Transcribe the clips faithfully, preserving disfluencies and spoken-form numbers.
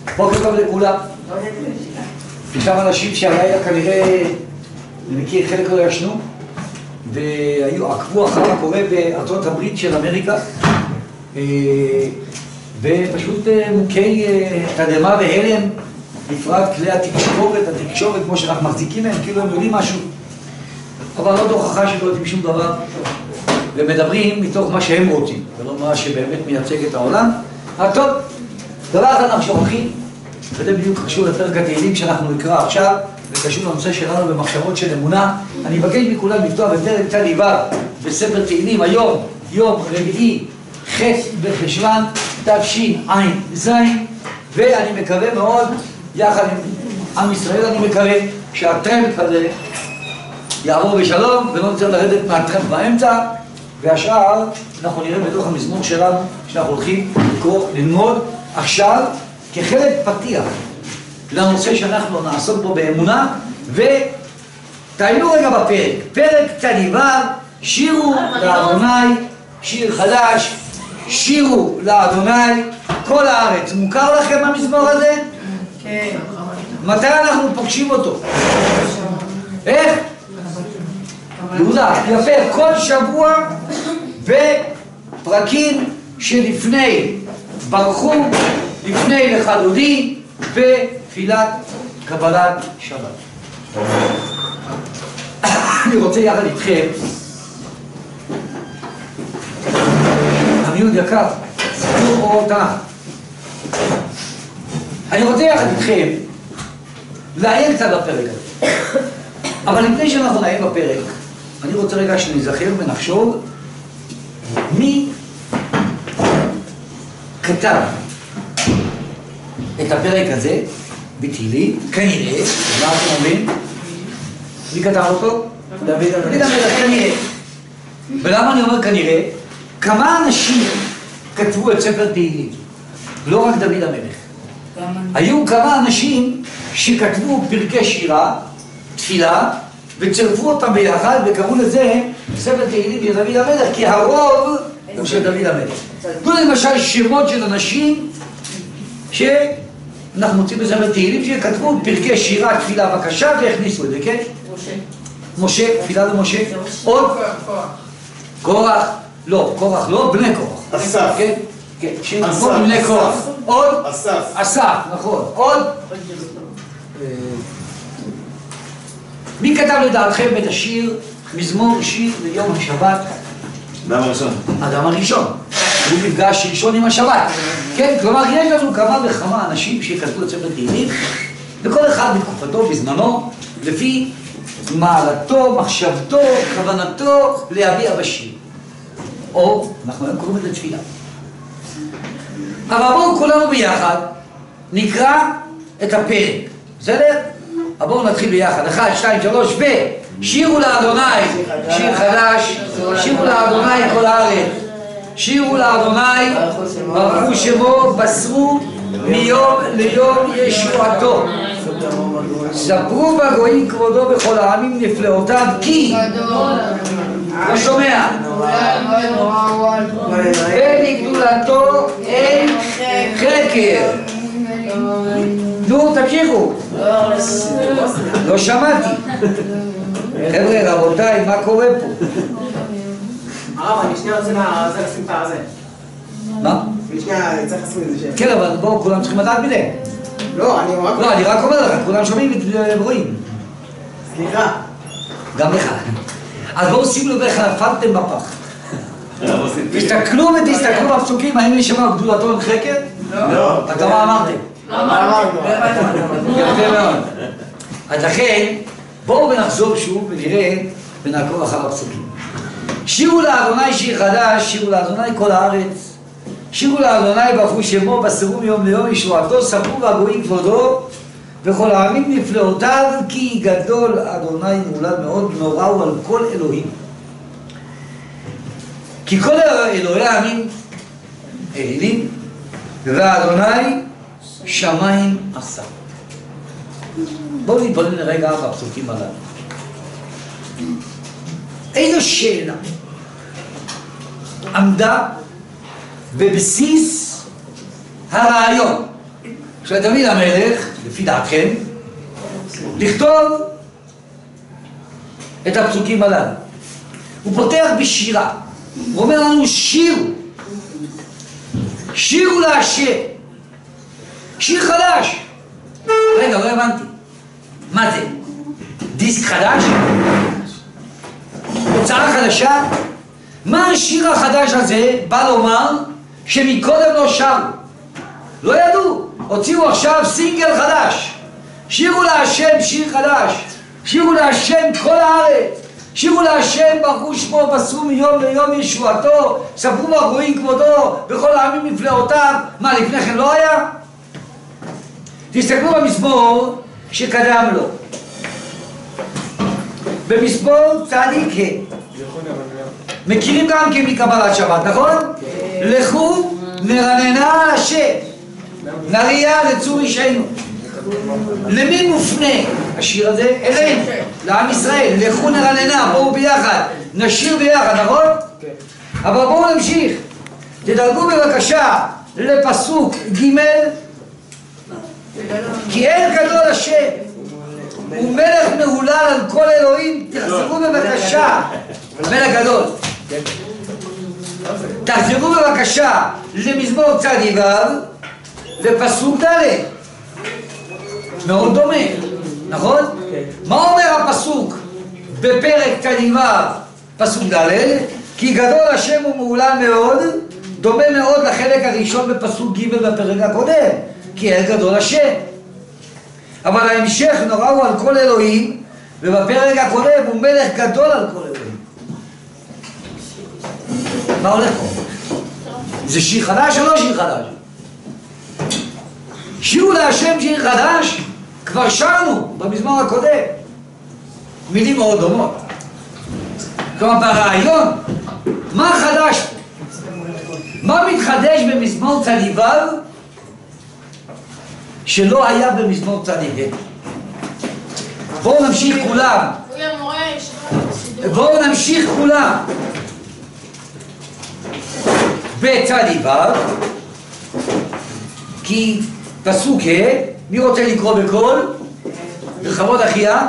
בוקר טוב לכולם. ישנם אנשים שהלילה כנראה, אני מכיר, חלק לא ישנו והיו עקבו אחר מה קורה בארצות הברית של אמריקה, ופשוט מוכי תדהמה והלם, בפרט כלי התקשורת, התקשורת כמו שאנחנו מחזיקים מהם, כאילו הם יודעים משהו, אבל לא דוכחה שלא יודעים שום דבר, ומדברים מתוך מה שהם רוצים, ולא מה שבאמת מייצג את העולם. אז טוב, דבר אחד אנחנו שוכחים, וזה בדיוק קשור לפרק התהילים שאנחנו נקרא עכשיו, וקשור לנושא שלנו במחשבות של אמונה. אני מבקש מכולם לפתוח בפרק ט"ו בספר תהילים, היום יום רביעי ח' בחשוון תשע"ז, ואני מקווה מאוד, יחד עם עם ישראל, אני מקווה שהטרמפ הזה יעבור בשלום ולא נצטרך לרדת מהטרמפ באמצע, והשאר אנחנו נראה בתוך המזמור שלנו שאנחנו הולכים לקרוא, ללמוד עכשיו כחלק פתיח לנושא שאנחנו נעסוק בו באמונה. ותעיינו רגע בפרק, פרק ט"ו, שירו לאדוני, שיר חדש, שירו לאדוני כל הארץ. מוכר לכם המזמור הזה? כן. מתי אנחנו פוגשים אותו? איך? יהודה, יפה, כל שבוע בפרקים שלפני ברכו, לפני לך דודי, ותפילת קבלת שבת. אני רוצה יחד איתכם, עמיוד יקר, סיפור או תנ"ך. אני רוצה יחד איתכם לעיין קצת בפרק הזה. אבל לפני שאנחנו נעיין בפרק, אני רוצה רגע שנזכר ונחשוב מי כתב את הפרק הזה בתהילים, כנראה, מה אתם אומרים? מי כתב אותו? דוד המלך, כנראה. ולמה אני אומר כנראה? כמה אנשים כתבו את ספר תהילים? לא רק דוד המלך. היו כמה אנשים שכתבו פרקי שירה, תפילה, וצרפו אותם ביחד וקראו לזה ספר תהילים של דוד המלך, כי הרוב הוא של דוד המלך. תנו למשל שמות של אנשים שאנחנו מוצאים בספר תהילים שכתבו פרקי שירה, תפילה, בקשה, והכניסו את זה, כן? משה. משה, תפילה למשה. עוד? קורח. לא, קורח לא, בני קורח. אסף. כן? כן, שמות בני קורח. עוד? אסף. אסף, נכון. עוד? מי כתב לדעתכם את השיר, מזמור שיר ליום השבת? אדם הראשון. אדם הראשון. הוא נפגש ראשון עם השבת. כן, כלומר, יש לנו כמה וכמה אנשים שכתבו את ספר תהילים, וכל אחד בתקופתו, בזמנו, לפי מעלתו, מחשבתו, כוונתו להביע בשיר. או, אנחנו היום קוראים את זה תפילה. אבל בואו כולנו ביחד נקרא את הפרק. בסדר? אבל בואו נתחיל ביחד. אחד, שתיים, שלוש, ו... שירו לאדוני, שיר חדש, שירו לאדוני כל הארץ. שירו לאדוני, ברכו שמו, בשרו מיום ליום ישועתו. ספרו בגויים כבודו בכל העמים נפלאותיו, כי... לא שומע. ובגדולתו אין חקר. נו, תמשיכו. לא שמעתי. חבר'ה, רבותיי, מה קורה פה? הרב, אני שנייה רוצה לשים את הזה. מה? אני שנייה צריך לשים את זה שם. כן, אבל בואו, כולם צריכים לדעת מזה. לא, אני רק... לא, אני רק אומר לך, כולם שומעים ורואים. סליחה. גם לך. אז בואו שימו לב איך נפלתם בפח. תסתכלו ותסתכלו בפסוקים, האם יש שם גדולתו אין חקר? לא. אז מה אמרתם? אמרנו. יפה מאוד. אז לכן, בואו ונחזור שוב ונראה ונעקוב אחר הפסוקים. שירו לאדוני שיר חדש, שירו לאדוני כל הארץ. שירו לאדוני ברכו שמו, בשרו מיום ליום ישועתו, ספרו והגויים כבודו וכל העמים נפלאותיו, כי גדול אדוני מולד מאוד, נורא הוא על כל אלוהים. כי כל אלוהי העמים אלילים, ואדוני שמיים עשה. בואו נתבונן לרגע בפסוקים הללו. איזו שאלה עמדה בבסיס הרעיון של דוד המלך, לפי דעתכם, לכתוב את הפסוקים הללו. הוא פותח בשירה, הוא אומר לנו שירו, שירו להשם, שיר חדש. רגע, לא הבנתי, מה זה? דיסק חדש? הוצאה חדשה? מה השיר החדש הזה בא לומר שמקודם לא שרו? לא ידעו, הוציאו עכשיו סינגל חדש. שירו להשם שיר חדש, שירו להשם כל הארץ, שירו להשם ברכו שמו בסרו מיום ליום ישועתו, ספרו בגויים כבודו בכל העמים נפלאותיו. מה, לפני כן לא היה? תסתכלו במזמור שקדם לו, במזמור צדיק ה', מכירים גם כן מקבלת שבת, נכון? לכו נרננה על השם, נריה לצור אישנו. למי מופנה השיר הזה? אלינו, לעם ישראל. לכו נרננה, בואו ביחד, נשיר ביחד, נכון? אבל בואו נמשיך. תדרגו בבקשה לפסוק ג', כי אין גדול השם הוא מלך מהולל על כל אלוהים. תחזרו בבקשה, מלך גדול. תחזרו בבקשה למזמור צדיק ו' ופסוק ד', מאוד דומה, נכון? מה אומר הפסוק בפרק צדיק ו' פסוק ד'? כי גדול השם הוא מהולל מאוד, דומה מאוד לחלק הראשון בפסוק ג' בפרק הקודם, כי אין גדול השם. אבל ההמשך נורא הוא על כל אלוהים, ובפרק הקודם הוא מלך גדול על כל אלוהים. מה הולך פה? זה שיר חדש או לא שיר חדש? שירו להשם שיר חדש כבר שרנו במזמור הקודם, מילים מאוד דומות. כלומר ברעיון, מה חדש פה? מה מתחדש במזמור צדיק ו' שלא היה במזמור צדיק ה'? בואו נמשיך כולם, בואו נמשיך כולם בצדיק ו', כי פסוק ה', מי רוצה לקרוא בקול? בכבוד אחיה?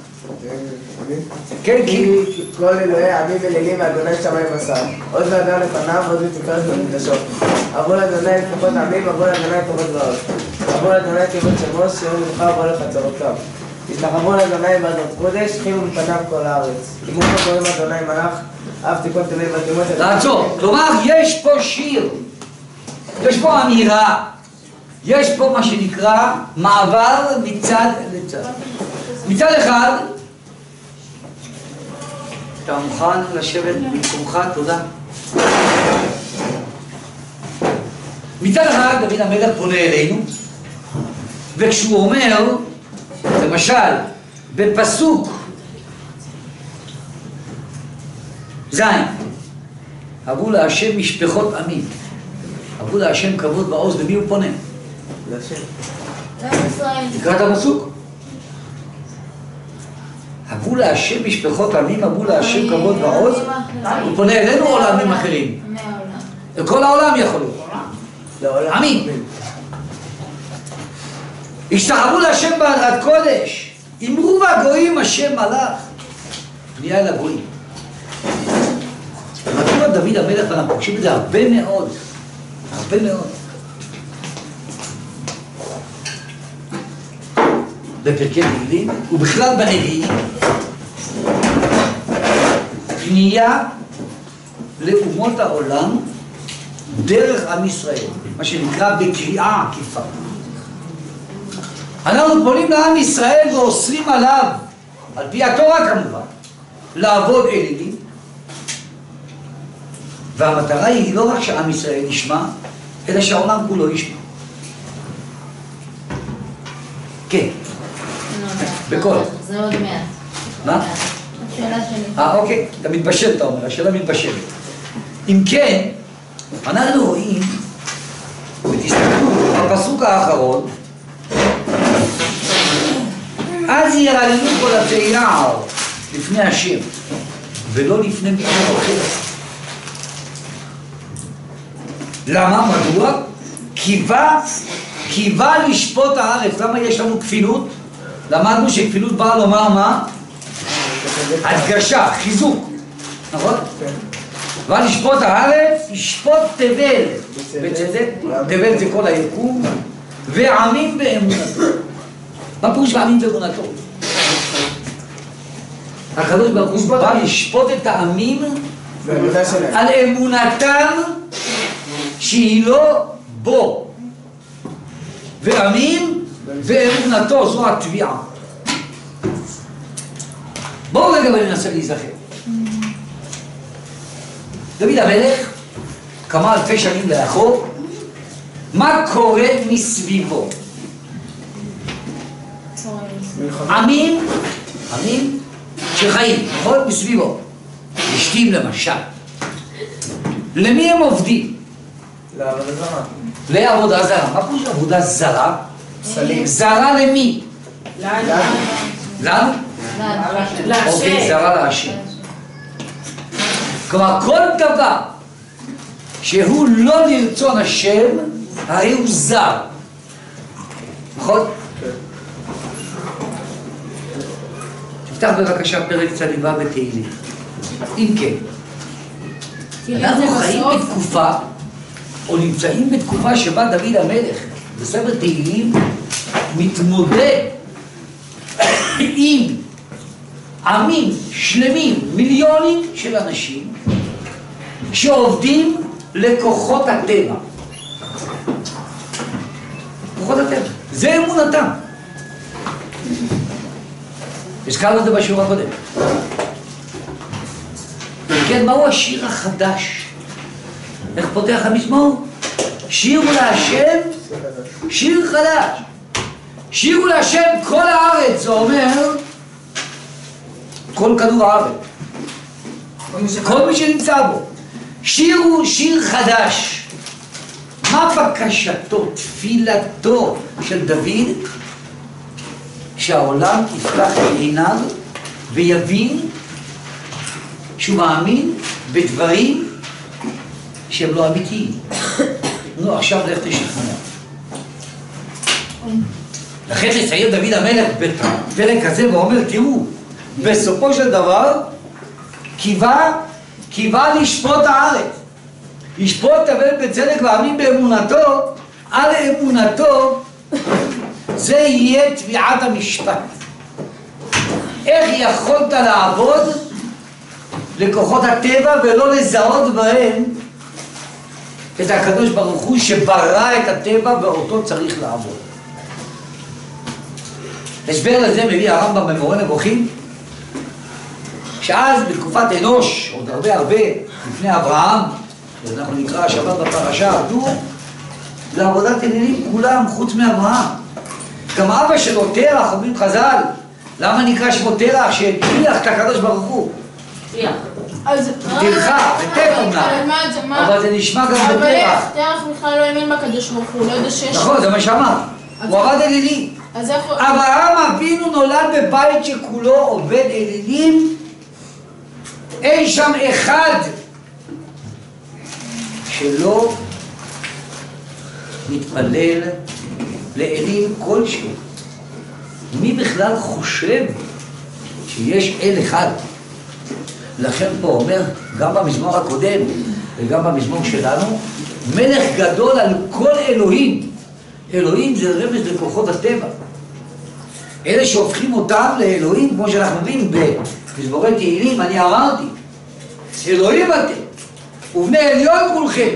כן, כי כל אלוהי עמים אלילים ואדוני שמיים בשר, עוד ואדם לפניו, עוד ותפארת במקדשו. עברו לאדוני כוחות עמים, עברו לאדוני כוחות זרועות. עברו לאדוני כיבוד שמו, שירו מלכה, עברו לחצרותיו. תשתחוו לאדוני בעדות קודש, חימו מפניו כל הארץ. אם הוא לא קוראים אדוני מלאך, אף תיקון תמיד ותימות... לעצור, כלומר יש פה שיר, יש פה אמירה, יש פה מה שנקרא מעבר מצד לצד. מצד אחד, אתה מוכן לשבת במקומך? תודה. מצד אחד דוד המלך פונה אלינו, וכשהוא אומר, למשל, בפסוק זין, אבו להשם משפחות עמים, אבו להשם כבוד ועוז, למי הוא פונה? להשם. תקרא את הפסוק. אבו להשם משפחות עמים, אבו להשם כבוד ועוז. הוא פונה אלינו או לעמים אחרים? לכל העולם יכול להיות. עמים. השתחוו להשם בהדרת קודש, אמרו והגויים השם מלך. פנייה אל הגויים. מדוע דוד המלך, ואנחנו פוגשים את זה הרבה מאוד, הרבה מאוד. בפרקי תהילים ובכלל בנביאים, פנייה לאומות העולם דרך עם ישראל, מה שנקרא בקריאה עקיפה. אנחנו פונים לעם ישראל ואוסרים עליו, על פי התורה כמובן, לעבוד אלילים, והמטרה היא לא רק שעם ישראל ישמע, אלא שהעולם כולו ישמע. כן. בכל. זה עוד מעט. מה? השאלה שלי. אה, אוקיי, אתה מתבשל, אתה אומר, השאלה מתבשלת. אם כן, אנחנו רואים, ותסתכלו, בפסוק האחרון, אז ירננו כל עצי יער לפני השם, ולא לפני מישהו אחר. למה? מדוע? כי בא קיווה לשפוט הארץ. למה יש לנו כפילות? למדנו שכפילות באה לומר מה? הדגשה, חיזוק, נכון? קיווה לשפוט הארץ, ישפוט תבל בצדק, תבל זה כל היקום, ועמים באמונתו. מה פירוש ועמים באמונתו? הקדוש ברוך הוא בא לשפוט את העמים על אמונתם שהיא לא בו, ועמים באמונתו, זו התביעה. בואו רגע וננסה להיזכר. דוד המלך, כמה אלפי שנים לאחור, מה קורה מסביבו? עמים, עמים שחיים, נכון? מסביבו. אשתים למשל. למי הם עובדים? לעבודה זרה. לעבודה זרה. מה פירוש עבודה זרה? סלים. זרה למי? לנו. לנו? אוקיי, זרה להשם. כלומר, כל דבר שהוא לא לרצון השם, הרי הוא זר. נכון? תפתח בבקשה פרק צדיבה בתהילים. אם כן, אנחנו חיים בתקופה, או נמצאים בתקופה שבה דוד המלך בספר תהילים מתמודד עם עמים שלמים, מיליונים של אנשים שעובדים לכוחות הטבע. כוחות הטבע, זה אמונתם. הזכרנו את זה בשיעור הקודם. כן, מהו השיר החדש? איך פותח המזמור? שירו להשם, שיר חדש. שירו להשם כל הארץ, זה אומר כל כדור הארץ. כל מי שנמצא בו. שירו שיר חדש. מה בקשתו, תפילתו של דוד? שהעולם יפתח את עיניו ויבין שהוא מאמין בדברים שהם לא אמיתיים. נו, עכשיו לך תשכנע. לכן לצייר דוד המלך בפרק הזה ואומר, תראו, בסופו של דבר קיווה, קיווה לשפוט הארץ. ישפוט תבל בצדק ואמין באמונתו, על אמונתו זה יהיה תביעת המשפט. איך יכולת לעבוד לכוחות הטבע ולא לזהות בהם את הקדוש ברוך הוא שברא את הטבע ואותו צריך לעבוד? הסבר לזה מביא הרמב"ם במורה נבוכים, שאז בתקופת אנוש, עוד הרבה הרבה לפני אברהם, שאנחנו נקרא השבת בפרשה, עבדו לעבודת אלילים כולם חוץ מאברהם. גם אבא שלו תרח, אומרים חז"ל, למה נקרא שמו תרח? שהטריח את הקדוש ברוך הוא. תרחה, בטבע אומנם, אבל זה נשמע גם בתרח. אבל איך תרח בכלל לא האמין בקדוש ברוך הוא, לא יודע שיש... נכון, זה מה שאמר, הוא עבד אלילים. אברהם אבינו נולד בבית שכולו עובד אלילים, אין שם אחד שלא מתפלל לאלים כלשהו. מי בכלל חושב שיש אל אחד? לכן פה אומר, גם במזמור הקודם וגם במזמור שלנו, מלך גדול על כל אלוהים. אלוהים זה רמז לכוחות הטבע. אלה שהופכים אותם לאלוהים, כמו שאנחנו אומרים במזמורי תהילים, אני אמרתי, אלוהים אתם, ובני עליון כולכם.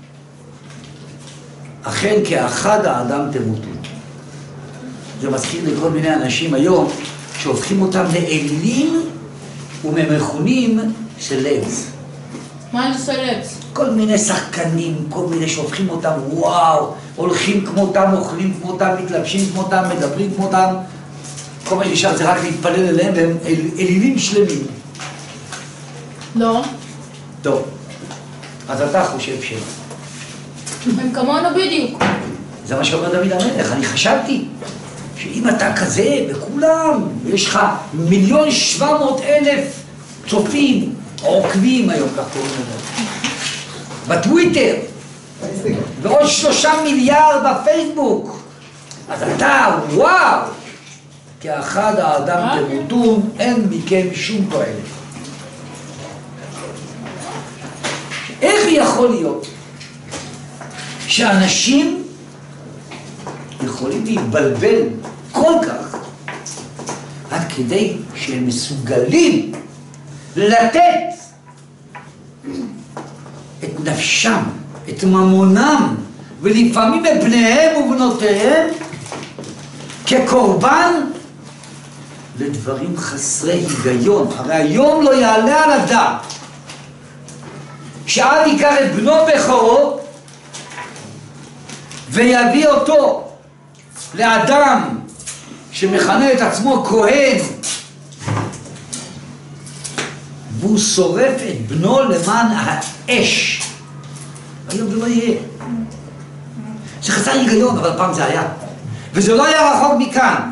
אכן כאחד האדם תמותו. זה מזכיר לכל מיני אנשים היום שהופכים אותם לאלים וממכונים סלבס. מה זה סלבס? כל מיני שחקנים, כל מיני שהופכים אותם, וואו, הולכים כמותם, אוכלים כמותם, מתלבשים כמותם, מדברים כמותם. כל מה שנשאר זה רק להתפלל אליהם, והם אל, אלילים שלמים. לא. טוב, אז אתה חושב ש... הם כמונו בדיוק. זה מה שאומר דוד המלך. אני חשבתי שאם אתה כזה, וכולם, יש לך מיליון שבע מאות אלף צופים, עוקבים היום, כך קוראים לזה, בטוויטר, ועוד שלושה מיליארד בפייסבוק, אז אתה, וואו! כאחד האדם תמותון, אין מכם שום תועלת. איך יכול להיות שאנשים יכולים להתבלבל כל כך עד כדי שהם מסוגלים לתת את נפשם, את ממונם, ולפעמים את בניהם ובנותיהם כקורבן לדברים חסרי היגיון? הרי היום לא יעלה על הדעת שאב ייקח את בנו בכורו ויביא אותו לאדם שמכנה את עצמו כהן, והוא שורף את בנו למען האש. היום זה לא יהיה. זה חסר היגיון, אבל פעם זה היה. וזה לא היה רחוק מכאן.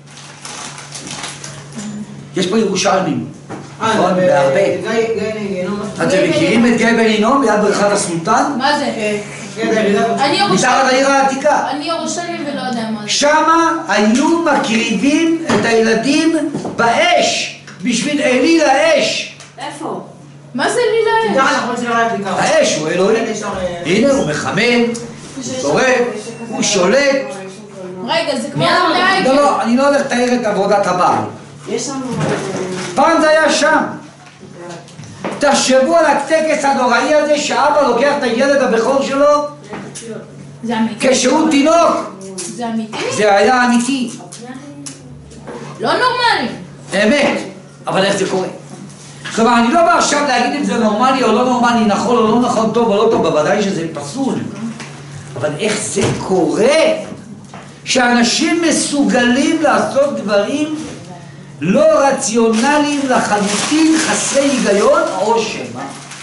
יש פה ירושלמים. נכון, בהרבה. אתם מכירים את גיא בן הינום ליד בריכת הסולטן? מה זה? אני מתחת לעיר העתיקה. אני ירושלמי ולא יודע מה זה. שמה היו מקריבים את הילדים באש בשביל אליל האש. איפה? מה זה לילה אש? האש הוא אלוהים. הנה הוא מחמם, הוא שורף, הוא שולט. רגע, זה כמו לילה אש. לא, לא, אני לא הולך לתאר את עבודת הבעל. יש לנו... פעם זה היה שם. תחשבו על הטקס הנוראי הזה שאבא לוקח את הילד הבכור שלו זה אמיתי? כשהוא תינוק. זה אמיתי? זה היה אמיתי. לא נורמלי. אמת. אבל איך זה קורה? כלומר, אני לא בא עכשיו להגיד אם זה נורמלי או לא נורמלי, נכון או לא נכון, טוב או לא טוב, בוודאי שזה פסול. אבל איך זה קורה שאנשים מסוגלים לעשות דברים לא רציונליים לחלוטין, חסרי היגיון, או שמה?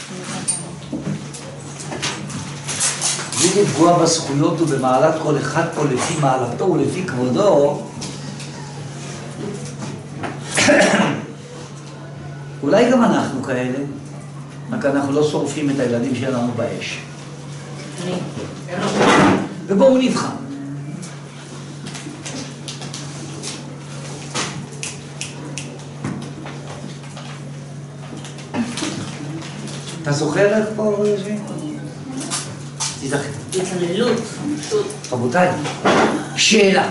בלי לפגוע בזכויות ובמעלת כל אחד פה לפי מעלתו ולפי כבודו, אולי גם אנחנו כאלה, רק אנחנו לא שורפים את הילדים שלנו באש. ובואו נבחן. אתה זוכר איך פה יושבים? תזכר. התעללות. רבותיי, שאלה.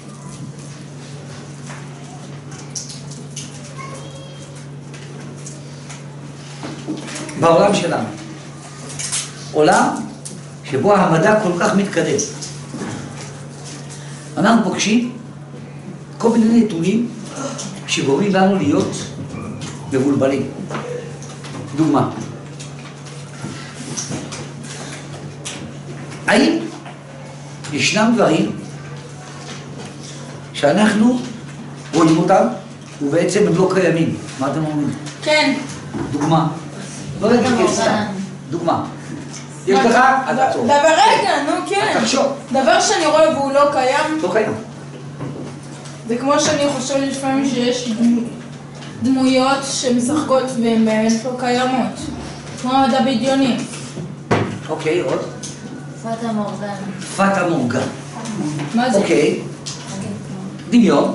בעולם שלנו, עולם שבו המדע כל כך מתקדם, אנחנו פוגשים כל מיני נתונים שגורמים לנו להיות מבולבלים. דוגמה, האם ישנם דברים שאנחנו רואים אותם ובעצם הם לא קיימים? מה אתם אומרים? כן. דוגמה. לא נתקף סתם. דוגמה. יש לך? אתה טוב. דבר רגע, נו כן. תחשוב. דבר שאני רואה והוא לא קיים. לא קיים. זה כמו שאני חושב לפעמים שיש דמויות שמשחקות והן באמת לא קיימות. כמו המדע בדיוני. אוקיי, עוד? פאטה מורגנה. פאטה מורגנה. מה זה? אוקיי. דמיון.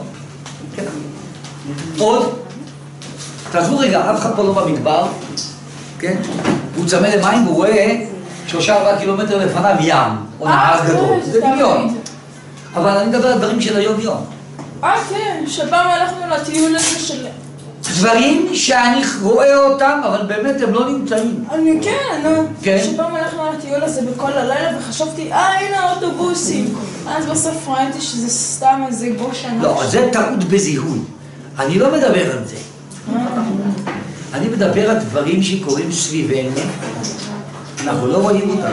עוד? תעזבו רגע, אף אחד פה לא במדבר. כן? הוא צמא למים והוא רואה שלושה ארבעה קילומטר לפניו ים, או נהר גדול. זה דמיון. אבל אני מדבר על דברים של היום יום. אה כן, שפעם הלכנו לטיול הזה של... דברים שאני רואה אותם, אבל באמת הם לא נמצאים. אני כן, נו. כן? שפעם הלכנו לטיול הזה בכל הלילה וחשבתי, אה הנה האוטובוסים. אז בסוף ראיתי שזה סתם איזה גוש ענק. לא, זה טעות בזיהוי. אני לא מדבר על זה. אני מדבר על דברים שקורים סביבנו, אנחנו לא רואים אותם,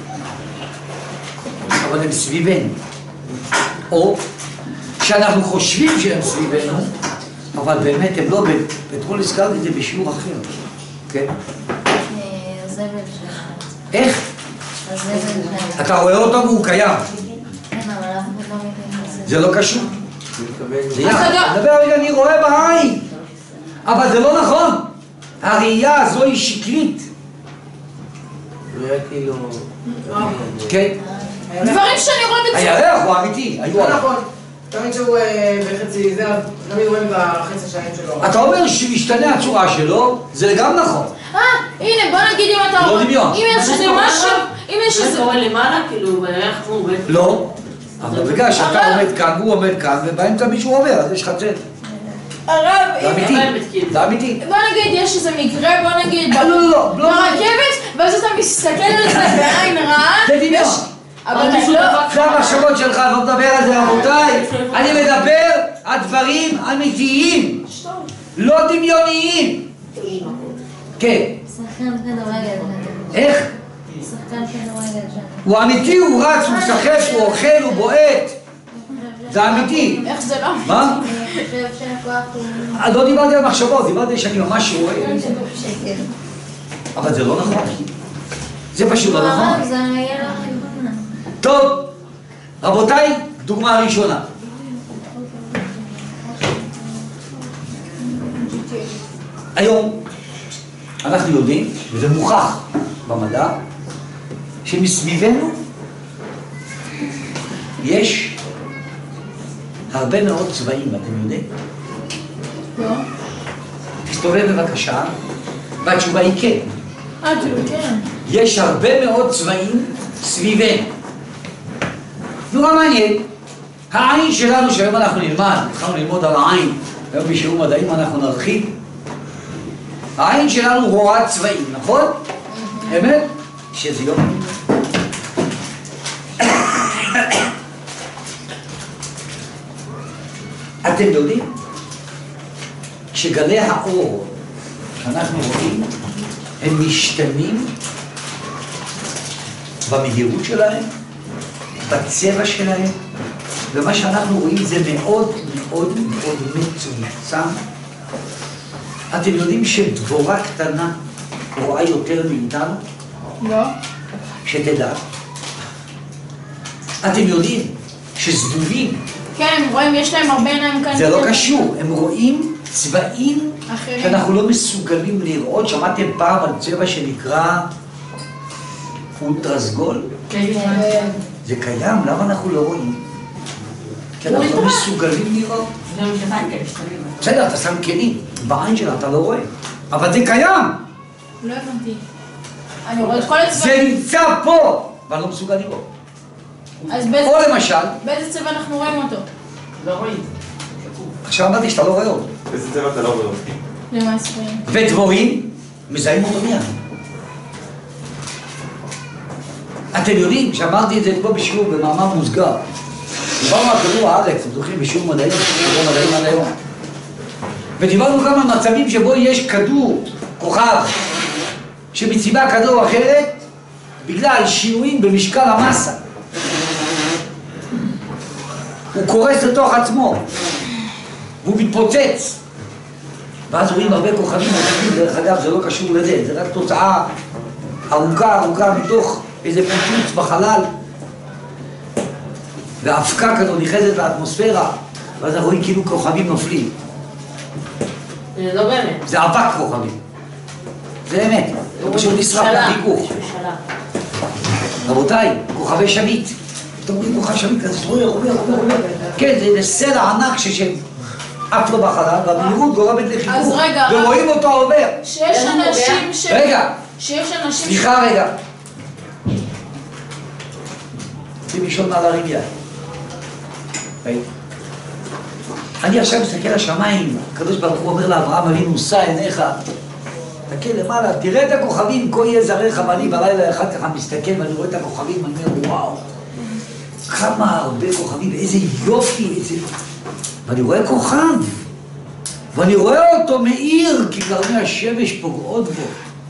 אבל הם סביבנו. או שאנחנו חושבים שהם סביבנו, אבל באמת הם לא, אתמול הזכרתי את זה בשיעור אחר. כן? הזבל שלנו. איך? הזבל שלנו. אתה רואה אותו והוא קיים. כן, אבל אנחנו לא מבינים את זה. זה לא קשור. זה יחד. נדבר רגע, אני רואה בעין. אבל זה לא נכון. הראייה הזו היא שקרית. נראה כאילו... כן? דברים שאני רואה בצורה... הירח הוא אמיתי, היו לא עליו. נכון. תמיד שהוא אה, בחצי זה, תמיד רואים בחצי השנים שלו. אתה אומר שמשתנה הצורה שלו, זה גם נכון. אה, הנה, בוא נגיד אם אתה... לא דמיון. אם יש איזה משהו... אם יש זה איזה... קורה למעלה, כאילו, בירח כמו עובד. לא. אבל בגלל שאתה הרב. עומד כאן והוא עומד כאן, ובאמצע מישהו עובר, אז יש לך צד. הרב, זה אם... אמיתי. זה אמיתי. בוא נגיד, יש איזה מקרה, בוא נגיד... לא, לא, לא, לא. ברכבת, ואז אתה מסתכל על זה בעין רעה... זה דמיון. יש- אבל אבל מישהו לא... דפק- זה המחשבות שלך, אני לא מדבר על זה, רבותיי. אני מדבר על דברים אמיתיים, לא דמיוניים. כן. שחקן כדורגל. איך? שחקן כדורגל שם. הוא אמיתי, הוא רץ, הוא משחק, הוא אוכל, הוא בועט. זה אמיתי. איך זה לא? מה? אני חושב שהכוח הוא... לא דיברתי על מחשבות, דיברתי שאני ממש רואה. שקל. אבל זה לא נכון. זה פשוט לא נכון. הרב, זה היה לא נכונה. טוב, רבותיי, דוגמה ראשונה. היום אנחנו יודעים, וזה מוכח במדע, שמסביבנו יש הרבה מאוד צבעים, אתם יודעים? לא. תסתובב בבקשה, והתשובה היא כן. אה, כאילו, כן. יש הרבה מאוד צבעים סביבנו. נורא מעניין, העין שלנו שהיום אנחנו נלמד, התחלנו ללמוד על העין, היום בשיעור מדעים אנחנו נרחיב. העין שלנו רואה צבעים, נכון? אמת? שזה יום. אתם יודעים שגלי האור שאנחנו רואים הם משתנים במהירות שלהם, בצבע שלהם, ומה שאנחנו רואים זה מאוד מאוד מאוד מצומצם. אתם יודעים שדבורה קטנה רואה יותר מאיתנו? לא. שתדע. אתם יודעים שזבובים, כן, הם רואים, יש להם הרבה עיניים כאן. זה לא קשור, הם רואים צבעים אחרים. שאנחנו לא מסוגלים לראות. שמעתם פעם על צבע שנקרא אולטרסגול? כן, זה קיים, למה אנחנו לא רואים? כי אנחנו לא מסוגלים לראות. זה מה שפעם כאלה שתמיד. בסדר, אתה שם כלים, בעין שלה אתה לא רואה, אבל זה קיים, לא הבנתי. אני רואה את כל זה הצבעים. נמצא פה, ואני לא מסוגל לראות. אז באיזה- או למשל, באיזה צבע אנחנו רואים אותו? לא רואים. עכשיו אמרתי שאתה לא רואה אותו, איזה צבע אתה לא רואה אותו? למעשה. ודבורים מזהים אותו מיד. אתם יודעים, שאמרתי את זה פה בשיעור במאמר מוסגר, דיברנו על כדור הארץ, אתם זוכרים בשיעור מדעים, שיעור מדעים עד היום, ודיברנו גם על מצבים שבו יש כדור, כוכב, שמסיבה כזו או אחרת, בגלל שינויים במשקל המסה, הוא קורס לתוך עצמו, והוא מתפוצץ. ואז רואים הרבה כוכבים, דרך אגב זה לא קשור לזה, זה רק תוצאה ארוכה ארוכה מתוך איזה פיצוץ בחלל, והאבקה כזו נכנסת לאטמוספירה, ואז אנחנו רואים כאילו כוכבים נופלים. זה לא באמת. זה אבק כוכבים. זה אמת, זה פשוט נשרף בחיכוך. רבותיי, כוכבי שביט. אתם רואים כוכב שביט כזה, רואה, רואה, רואה, רואה. כן, זה סלע ענק שעף לו בחלל, והמהירות גורמת לחיכוך. אז רגע, ורואים אותו עובר. שיש אנשים ש... רגע, שיש אנשים... סליחה רגע. רוצים לשאול מה להרים יד. אני עכשיו מסתכל לשמיים, הקדוש ברוך הוא אומר לאברהם אבינו, שא עיניך, תסתכל למעלה, תראה את הכוכבים, כה יהיה זרעך, ואני בלילה אחד ככה מסתכל ואני רואה את הכוכבים, אני אומר וואו, כמה הרבה כוכבים, איזה יופי, איזה... ואני רואה כוכב, ואני רואה אותו מאיר, כי קרני השמש פוגעות בו.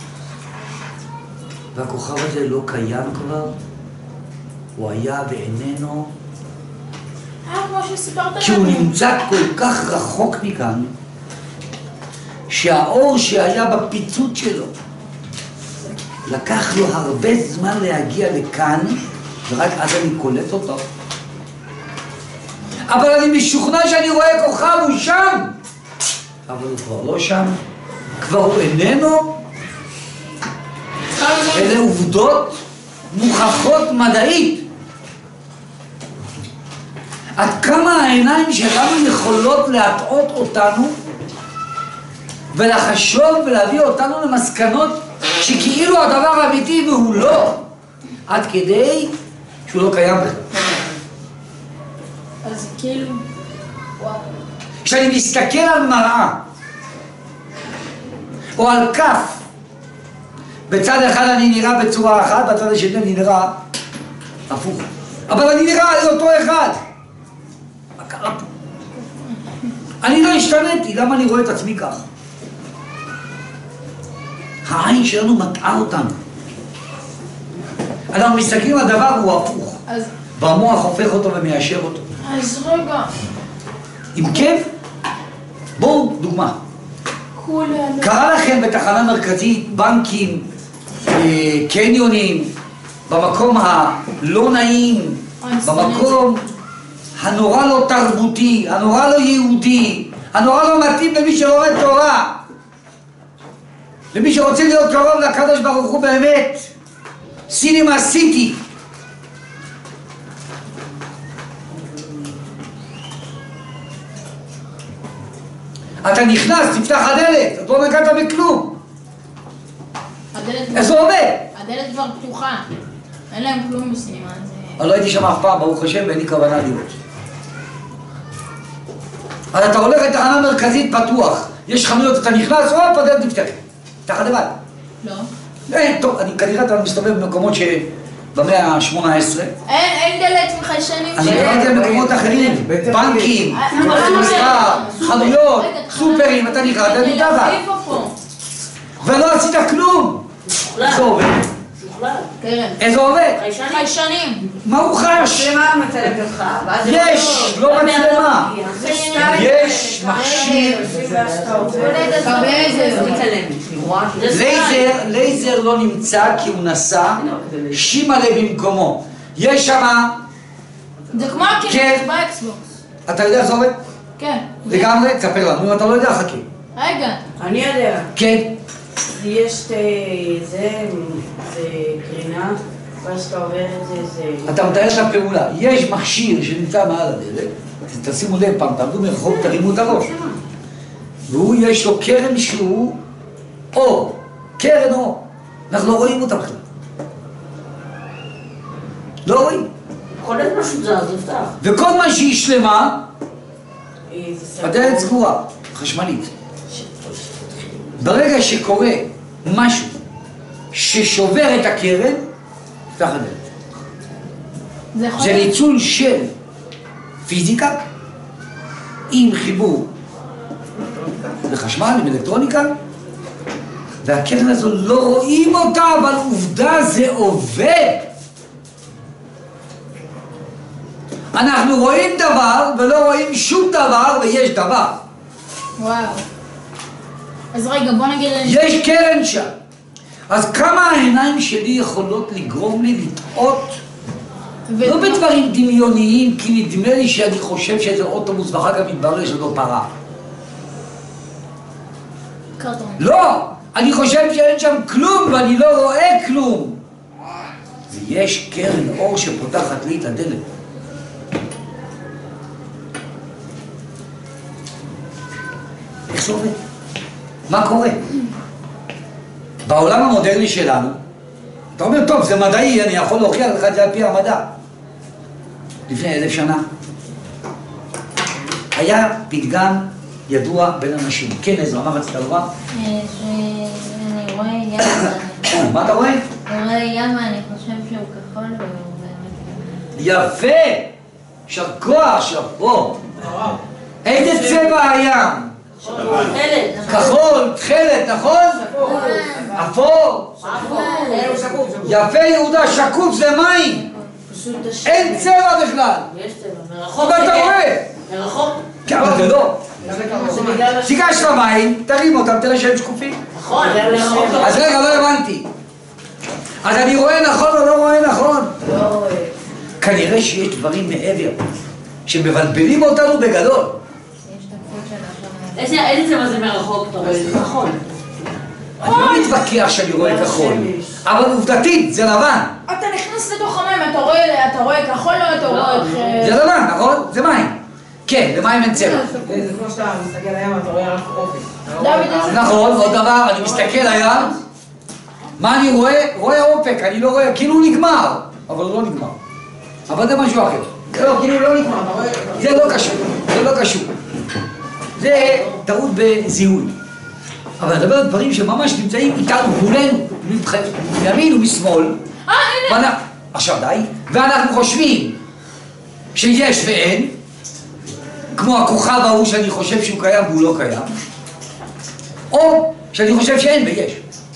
והכוכב הזה לא קיים כבר, הוא היה ואיננו, אה, כמו שסיפרת כי הוא לנו. נמצא כל כך רחוק מכאן, שהאור שהיה בפיצוץ שלו, לקח לו הרבה זמן להגיע לכאן, ורק אז אני קולט אותו. אבל אני משוכנע שאני רואה כוכב, הוא שם! אבל הוא כבר לא שם, כבר הוא איננו. אלה עובדות מוכחות מדעית. עד כמה העיניים שלנו יכולות להטעות אותנו ולחשוב ולהביא אותנו למסקנות שכאילו הדבר האמיתי והוא לא, עד כדי שהוא לא קיים בכלל. אז כאילו... וואו. כשאני מסתכל על מראה או על כף, בצד אחד אני נראה בצורה אחת, בצד השני אני נראה הפוך, אבל אני נראה על אותו אחד. מה קרה פה? אני לא השתניתי, למה אני רואה את עצמי כך? העין שלנו מטעה אותנו. אנחנו מסתכלים על דבר והוא הפוך, אז... והמוח הופך אותו ומיישר אותו. אז רגע. אם כן, בואו דוגמה. כולנו. קרה לכם בתחנה מרכזית, בנקים, אה, קניונים, במקום הלא נעים, במקום הנורא לא תרבותי, הנורא לא יהודי, הנורא לא מתאים למי שלומד תורה, למי שרוצה להיות קרוב לקדוש ברוך הוא באמת. סינמה סיטי. אתה נכנס, תפתח הדלת, אתה לא נגעת בכלום. איך זה עובד? הדלת כבר פתוחה. אין להם כלום בסינמה. אני לא הייתי שם אף פעם, ברוך השם, ואין לי כוונה לראות. אז אתה הולך לתחנה מרכזית פתוח, יש חנויות, אתה נכנס, או הדלת נפתחת. תחת לבד. לא. אין, טוב, אני כנראה אתה מסתובב במקומות שבמאה ה-שמונה עשרה. אין, אין דלת מחיישנים. אני קראתי על מקומות אחרים, בנקים, מסחר, חנויות, סופרים, אתה נכנס, אתה מתחת. ולא עשית כלום. איזה עובד? איזה עובד? חיישנים. מה הוא חש? מצלמה מצלמת אותך, ואז... יש, לא מצלמה. יש מכשיר. לייזר, לייזר לא נמצא כי הוא נסע, שימלה במקומו. יש שם... זה כמו הכנס באקסבוקס. אתה יודע איך זה עובד? כן. לגמרי, תספר לנו, אם אתה לא יודע, חכה. רגע. אני יודע. כן. יש זה, זה קרינה, ואז אתה עובר את זה, זה... אתה מתאר את הפעולה. יש מכשיר שנמצא מעל הדלת, תשימו לב פעם, תעמדו מרחוב, תרימו את הראש. והוא יש לו קרן שהוא אור, קרן אור. אנחנו לא רואים אותה בכלל. לא רואים. חולת משהו זז, נפתח. וכל מה שהיא שלמה, הדלת סגורה, חשמלית. ברגע שקורה משהו ששובר את הקרן, נפתח הדלת. זה ניצול של פיזיקה עם חיבור לחשמל, עם אלקטרוניקה, והקרן הזו לא רואים אותה, אבל עובדה זה עובד. אנחנו רואים דבר ולא רואים שום דבר ויש דבר. וואו. אז רגע, בוא נגיד... יש קרן שם. אז כמה העיניים שלי יכולות לגרום לי לטעות? לא בדברים דמיוניים, כי נדמה לי שאני חושב שזה אוטובוס ואחר כך מתברר שזו פרה. קרטון. לא! אני חושב שאין שם כלום ואני לא רואה כלום. ויש קרן אור שפותחת לי את הדלת. איך זה עובד? מה קורה? בעולם המודרני שלנו, אתה אומר, טוב, זה מדעי, אני יכול להוכיח לך את זה על פי המדע. לפני אלף שנה היה פתגם ידוע בין אנשים. כן, עזרא, מה רצית לומר? שאני רואה ים. מה אתה רואה? אני רואה ים, אני חושב שהוא כחול והוא באמת... יפה! יישר כוח, שאפו. איזה צבע הים? תכלת. כחול, תכלת, נכון? אפור. יפה יהודה, שקוף זה מים. אין צבע בכלל. יש צבע, מרחוק. מה אתה רואה? מרחוק. כן, אבל זה לא. תיגש למים, תרים אותם, תראה שהם שקופים. נכון, זה מרחוק. אז רגע, לא הבנתי. אז אני רואה נכון או לא רואה נכון? לא רואה. כנראה שיש דברים מעבר שמבלבלים אותנו בגדול. יש את הקפות של השם. איזה צבע זה מרחוק, אתה רואה? נכון. אני לא מתווכח שאני רואה כחול, אבל עובדתית זה לבן. אתה נכנס לתוך המים, אתה רואה, אתה רואה כחול או אתה רואה... זה לבן, נכון? זה מים. כן, למים אין צבע. זה כמו שאתה מסתכל לים, אתה רואה רק אופק. נכון, עוד דבר, אני מסתכל לים, מה אני רואה? רואה אופק, אני לא רואה, כאילו הוא נגמר, אבל הוא לא נגמר. אבל זה משהו אחר. לא, כאילו לא נגמר, אתה רואה... זה לא קשור, זה לא קשור. זה טעות בזיהוי. אבל אני מדבר על דברים שממש נמצאים איתנו, מולנו, מימין ומשמאל. אה, הנה! עכשיו די, ואנחנו חושבים שיש ואין, כמו הכוכב ההוא שאני חושב שהוא קיים והוא לא קיים, או שאני חושב שאין ויש.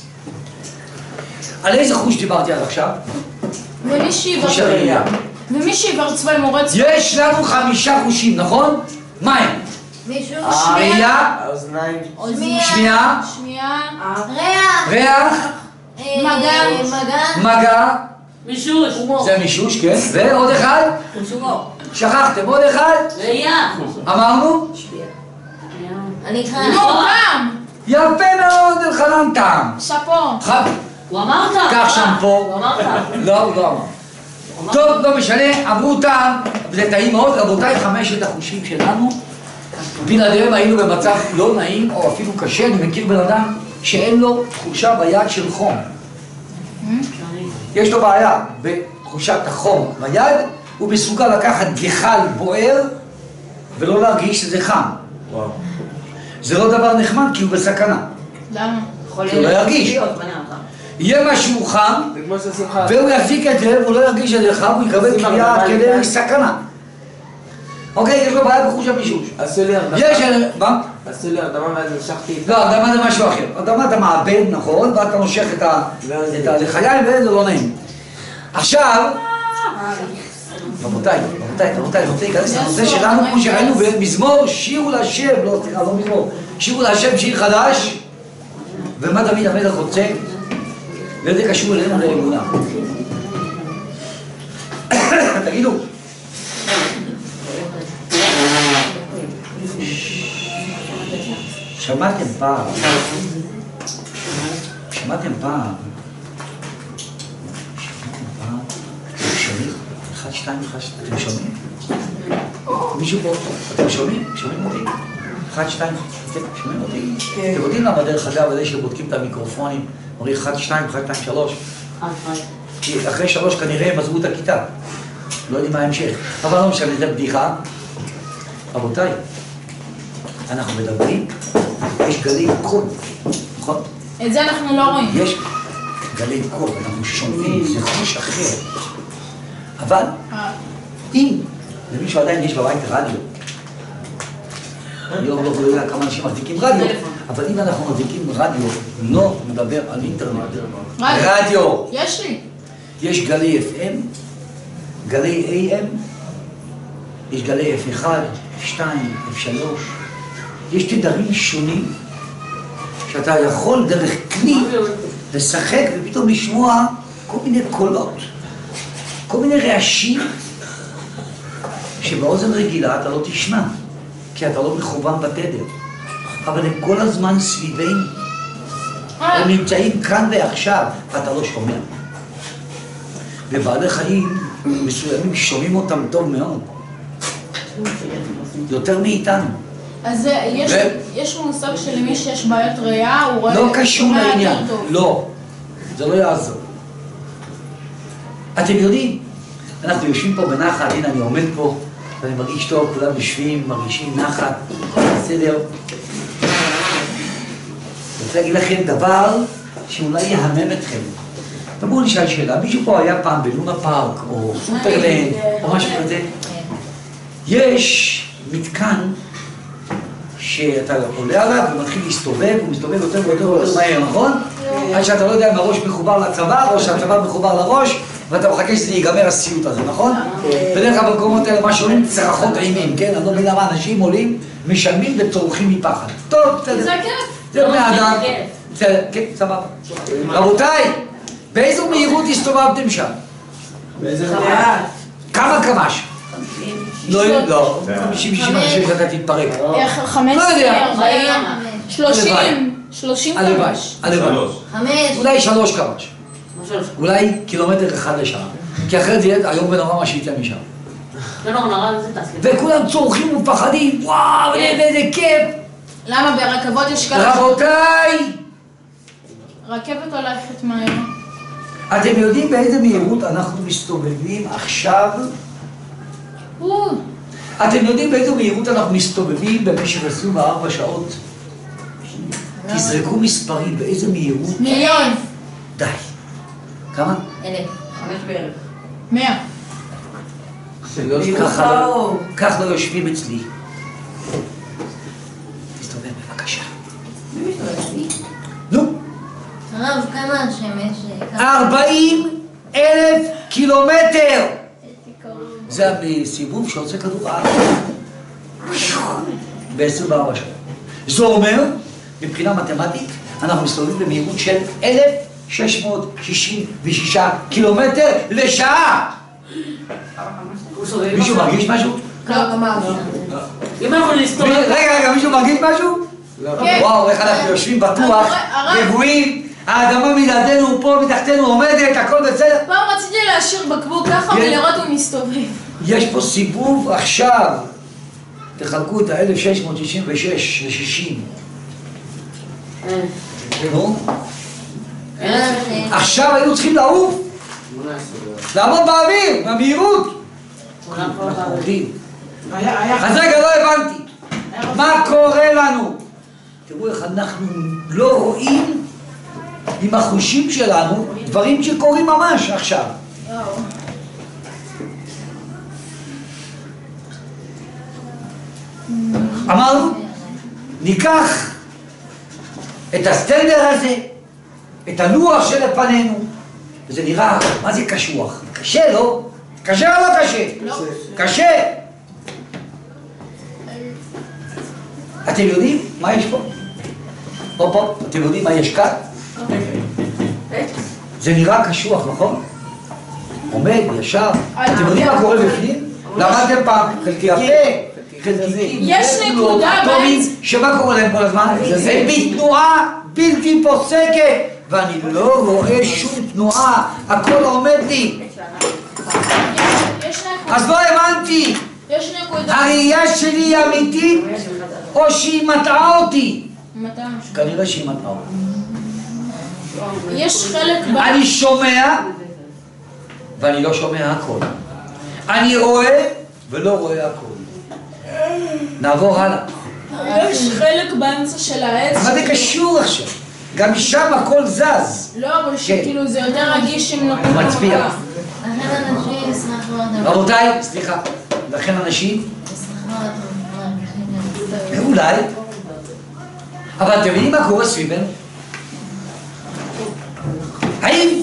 על איזה חוש דיברתי עד עכשיו? ומי שעיוור... חוש הראייה. ומי שעיוור צבע מורה צבע... יש לנו חמישה חושים, נכון? מה הם? מישהו? הראייה, האוזניים. שמיעה, שמיעה... ריח. ריח, מגע. מגע. מגע, מישוש. זה מישוש, כן, ועוד אחד? שומור. שכחתם, עוד אחד? ראייה. אמרנו? אני אקרא. טעם! יפה מאוד, אלחנן טעם. ספו. חד. הוא אמר אותה. קח שמפו. הוא אמר אותה. לא, הוא לא אמר. טוב, לא משנה, אמרו טעם, זה טעים מאוד, רבותיי, חמשת החושים שלנו, בלעדיהם היינו במצב לא נעים, או אפילו קשה. אני מכיר בן אדם שאין לו תחושה ביד של חום. יש לו בעיה בתחושת החום ביד, הוא מסוגל לקחת גחל בוער ולא להרגיש שזה חם. וואו. זה לא דבר נחמד כי הוא בסכנה. למה? כי הוא לא ירגיש. יהיה משהו חם, זה כמו שעושים לך... והוא יחזיק את זה, והוא לא ירגיש את זה חם, הוא יקבל קריאה כדי סכנה. אוקיי, יש לו בעיה בחוש המישוש. עשו לי הרדמה. יש... מה? עשו לי הרדמה ואז נשכתי איתה. לא, הרדמה זה משהו אחר. הרדמה אתה מעבד, נכון, ואתה נושך את הלחיים וזה לא נעים. עכשיו... רבותיי, רבותיי, רבותיי, אני רוצה להיכנס לנושא שלנו כמו שראינו במזמור שירו להשם, לא, סליחה, לא מזמור, שירו להשם שיר חדש, ומה דוד המלך רוצה, וזה קשור אלינו לאמונה. תגידו, שמעתם פעם, שמעתם פעם, אתם שומעים? אחד, שתיים, אחד, שתיים, אתם שומעים? מישהו פה, אתם שומעים? שומעים אותי? אחד, שתיים, אתם שומעים אותי? אתם יודעים למה דרך אגב, אלה שבודקים את המיקרופונים, אומרים אחד, שתיים, אחד, שתיים, שלוש? כי אחרי שלוש כנראה הם עזבו את הכיתה. לא יודעים מה ההמשך. אבל לא משנה, זה בדיחה. רבותיי, אנחנו מדברים, יש גלי קול, נכון? את זה אנחנו לא רואים. יש גלי קול, אנחנו שומעים, זה חוש אחר. אבל אם למישהו עדיין יש בבית רדיו, אני לא יודע כמה אנשים מחזיקים רדיו, אבל אם אנחנו מחזיקים רדיו, לא מדבר על אינטרנט, רדיו, יש לי. יש גלי אף אם, גלי איי אם, יש גלי אף אחד, אף שתיים, אף שלוש, יש תדרים שונים שאתה יכול דרך כלי לשחק ופתאום לשמוע כל מיני קולות, כל מיני רעשים שבאוזן רגילה אתה לא תשמע, כי אתה לא מכוון בתדר, אבל הם כל הזמן סביבנו, הם נמצאים כאן ועכשיו ואתה לא שומע. ובעלי חיים מסוימים שומעים אותם טוב מאוד, יותר מאיתנו. אז יש מושג שלמי שיש בעיות ראייה, הוא רואה... לא קשור לעניין, לא, זה לא יעזור. אתם יודעים, אנחנו יושבים פה בנחת, הנה אני עומד פה ואני מרגיש טוב, כולם יושבים, מרגישים נחת, בסדר. אני רוצה להגיד לכם דבר שאולי יהמם אתכם. תבואו נשאל שאלה, מישהו פה היה פעם בלונה פארק או סופרלנד או משהו כזה? יש מתקן שאתה עולה עליו ומתחיל להסתובב, הוא מסתובב יותר ויותר ויותר מהר, נכון? עד שאתה לא יודע אם הראש מחובר לצוואר או שהצוואר מחובר לראש ואתה מחכה שזה ייגמר הסיוט הזה, נכון? בדרך כלל במקומות האלה מה שעולים צרחות אימים, כן? אני לא מבין למה אנשים עולים, משלמים וצורכים מפחד. טוב, בסדר. זה כיף. זה בני אדם. בסדר, כן, סבבה. רבותיי, באיזו מהירות הסתובבתם שם? באיזה מהירות? כמה קמ"ש? לא, לא, חמישים שישים אני חושב שאתה תתפרק. חמש עשרה, ארבעים, שלושים, שלושים הלוואי, קמ"ש. הלוואי. שלוש. חמש. אולי שלוש קמ"ש. מה שלוש? אולי קילומטר אחד לשעה. כי אחרת זה יהיה היום ונורא מה שיצא משם. לא נורא, נורא, זה טס. וכולם צורכים ומפחדים, וואו, איזה כיף. למה ברכבות יש כאלה? רבותיי, רכבת הולכת מהר. אתם יודעים באיזה מהירות אנחנו מסתובבים עכשיו? או, אתם יודעים באיזה מהירות אנחנו מסתובבים במשך עשרים וארבע שעות? תזרקו מספרים, באיזה מהירות? מיליון. די. כמה? אלף. חמש בערך. מאה. ככה לא- כך לא יושבים אצלי. תסתובב בבקשה. נו, הרב, כמה השמש? כמה- ארבעים אלף קילומטר! איזה קרוב. זה הסיבוב שעושה כדור הארץ. ב-עשרים וארבע שעות. זה אומר, מבחינה מתמטית, אנחנו מסתובבים במהירות של אלף שש מאות שישים ושישה קילומטר לשעה! הוא סובב. מישהו מרגיש משהו? כמה אמרנו? אם אנחנו נסתובב... רגע, רגע, מישהו מרגיש משהו? כן. וואו, איך אנחנו יושבים בטוח, הרב. רגועים, האדמה מתחתנו, פה מתחתנו עומדת, הכל בסדר. פעם רציתי להשאיר בקבוק ככה כן. ולראות הוא מסתובב. יש פה סיבוב עכשיו. תחלקו את ה-אלף שש מאות שישים ושש ל-שישים. נו, עכשיו היינו צריכים לעוף, לעמוד באוויר, במהירות. אנחנו עומדים. אז רגע, לא הבנתי. מה קורה לנו? תראו איך אנחנו לא רואים עם החושים שלנו דברים שקורים ממש עכשיו. אמרנו, ניקח את הסטנדר הזה, את הלוח שלפנינו, וזה נראה, מה זה קשוח? קשה, לא? קשה או לא קשה? לא. קשה. אתם יודעים מה יש פה? הופ הופ, אתם יודעים מה יש כאן? זה נראה קשוח, נכון? עומד, ישר. אתם יודעים מה קורה בפנים? למדתם פעם חלקי הפה, חלקיקים, יש נקודה אטומים, באמצע. שמה קורה להם כל הזמן? הם בתנועה בלתי פוסקת, ואני לא רואה שום תנועה, הכל עומד לי. יש נקודה. אז לא הבנתי, יש נקודה. הראייה שלי היא אמיתית, או שהיא מטעה אותי? מתי? כנראה שהיא מטעה אותי. יש חלק ב... אני שומע, ואני לא שומע הכל. אני רואה, ולא רואה הכל. נעבור הלאה. יש חלק באמצע של העץ. מה זה קשור עכשיו? גם משם הכל זז. לא, אבל שכאילו זה יותר רגיש אם נותנים... מצביע. לכן אנשים ישמחו אותם. רבותיי, סליחה, לכן אנשים, ישמחו אותם. אולי, אבל אתם יודעים מה קורה סביבנו? האם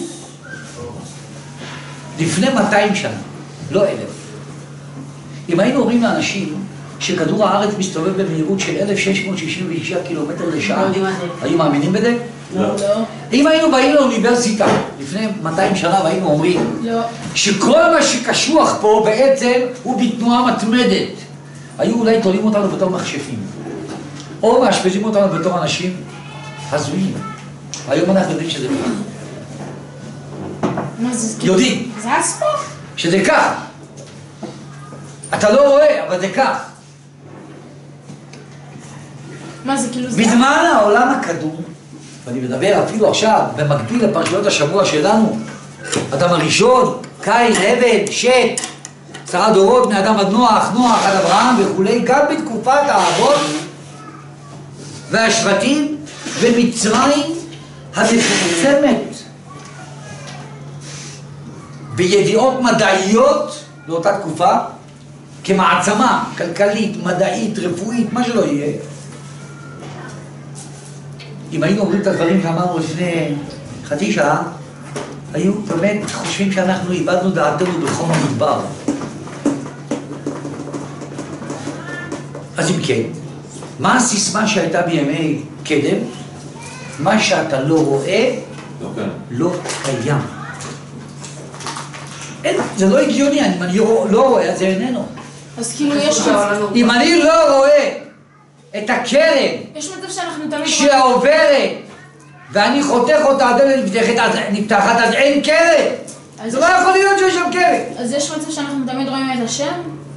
לפני מאתיים שנה, לא אלף, אם היינו אומרים לאנשים שכדור הארץ מסתובב במהירות של אלף שש מאות שישים ושישה קילומטר לשעה, היו מאמינים בזה? לא. אם היינו באים לאוניברסיטה לפני מאתיים שנה והיינו אומרים לא. שכל מה שקשוח פה בעצם הוא בתנועה מתמדת, היו אולי תולים אותנו בתור מכשפים, או מאשפזים אותנו בתור אנשים הזויים. היום אנחנו יודעים שזה כך. מה זה? יודעים זה אספה? שזה כך. אתה לא רואה, אבל זה כך. מה זה כאילו זה? בזמן העולם הקדום, ואני מדבר אפילו עכשיו, במקביל לפרשיות השבוע שלנו, אדם הראשון, קין, הבל, שת, עשרה דורות, בני אדם עד נוח, נוח עד אברהם וכולי, גם בתקופת האבות והשבטים ומצרים המפורסמת בידיעות מדעיות לאותה תקופה, כמעצמה כלכלית, מדעית, רפואית, מה שלא יהיה. אם היינו אומרים את הדברים שאמרנו לפני חצי שעה, היו באמת חושבים שאנחנו איבדנו דעתנו בחום המדבר. אז אם כן, מה הסיסמה שהייתה בימי קדם? מה שאתה לא רואה, לא קיים. אין, זה לא הגיוני, אם אני לא רואה, אז זה איננו. אז כאילו יש... אם אני לא רואה את הכרם יש מצב שאנחנו תמיד... שעוברת ואני חותך אותה, הדלת נפתחת, אז נפתחת, אז אין כרם. זה לא יכול להיות שיש שם כרם. אז יש מצב שאנחנו תמיד רואים את השם?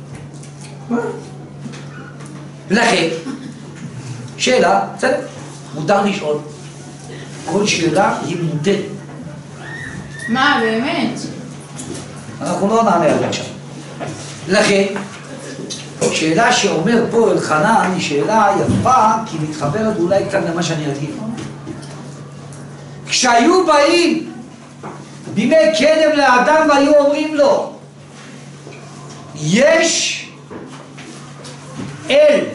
לכן, שאלה, בסדר, מותר לשאול. כל שאלה היא מותרת. מה, באמת? אנחנו לא נענה על זה עכשיו. לכן, שאלה שאומר פה אלחנן היא שאלה יפה, כי מתחברת אולי קצת למה שאני אגיד. כשהיו באים בימי קדם לאדם והיו אומרים לו, יש אל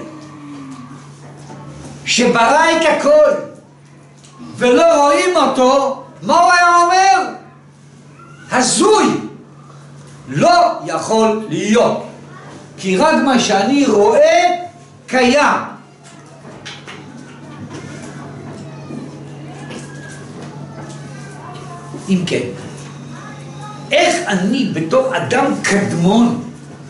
שברא את הכל ולא רואים אותו, מה הוא היה אומר? הזוי, לא יכול להיות, כי רק מה שאני רואה קיים. אם כן, איך אני בתור אדם קדמון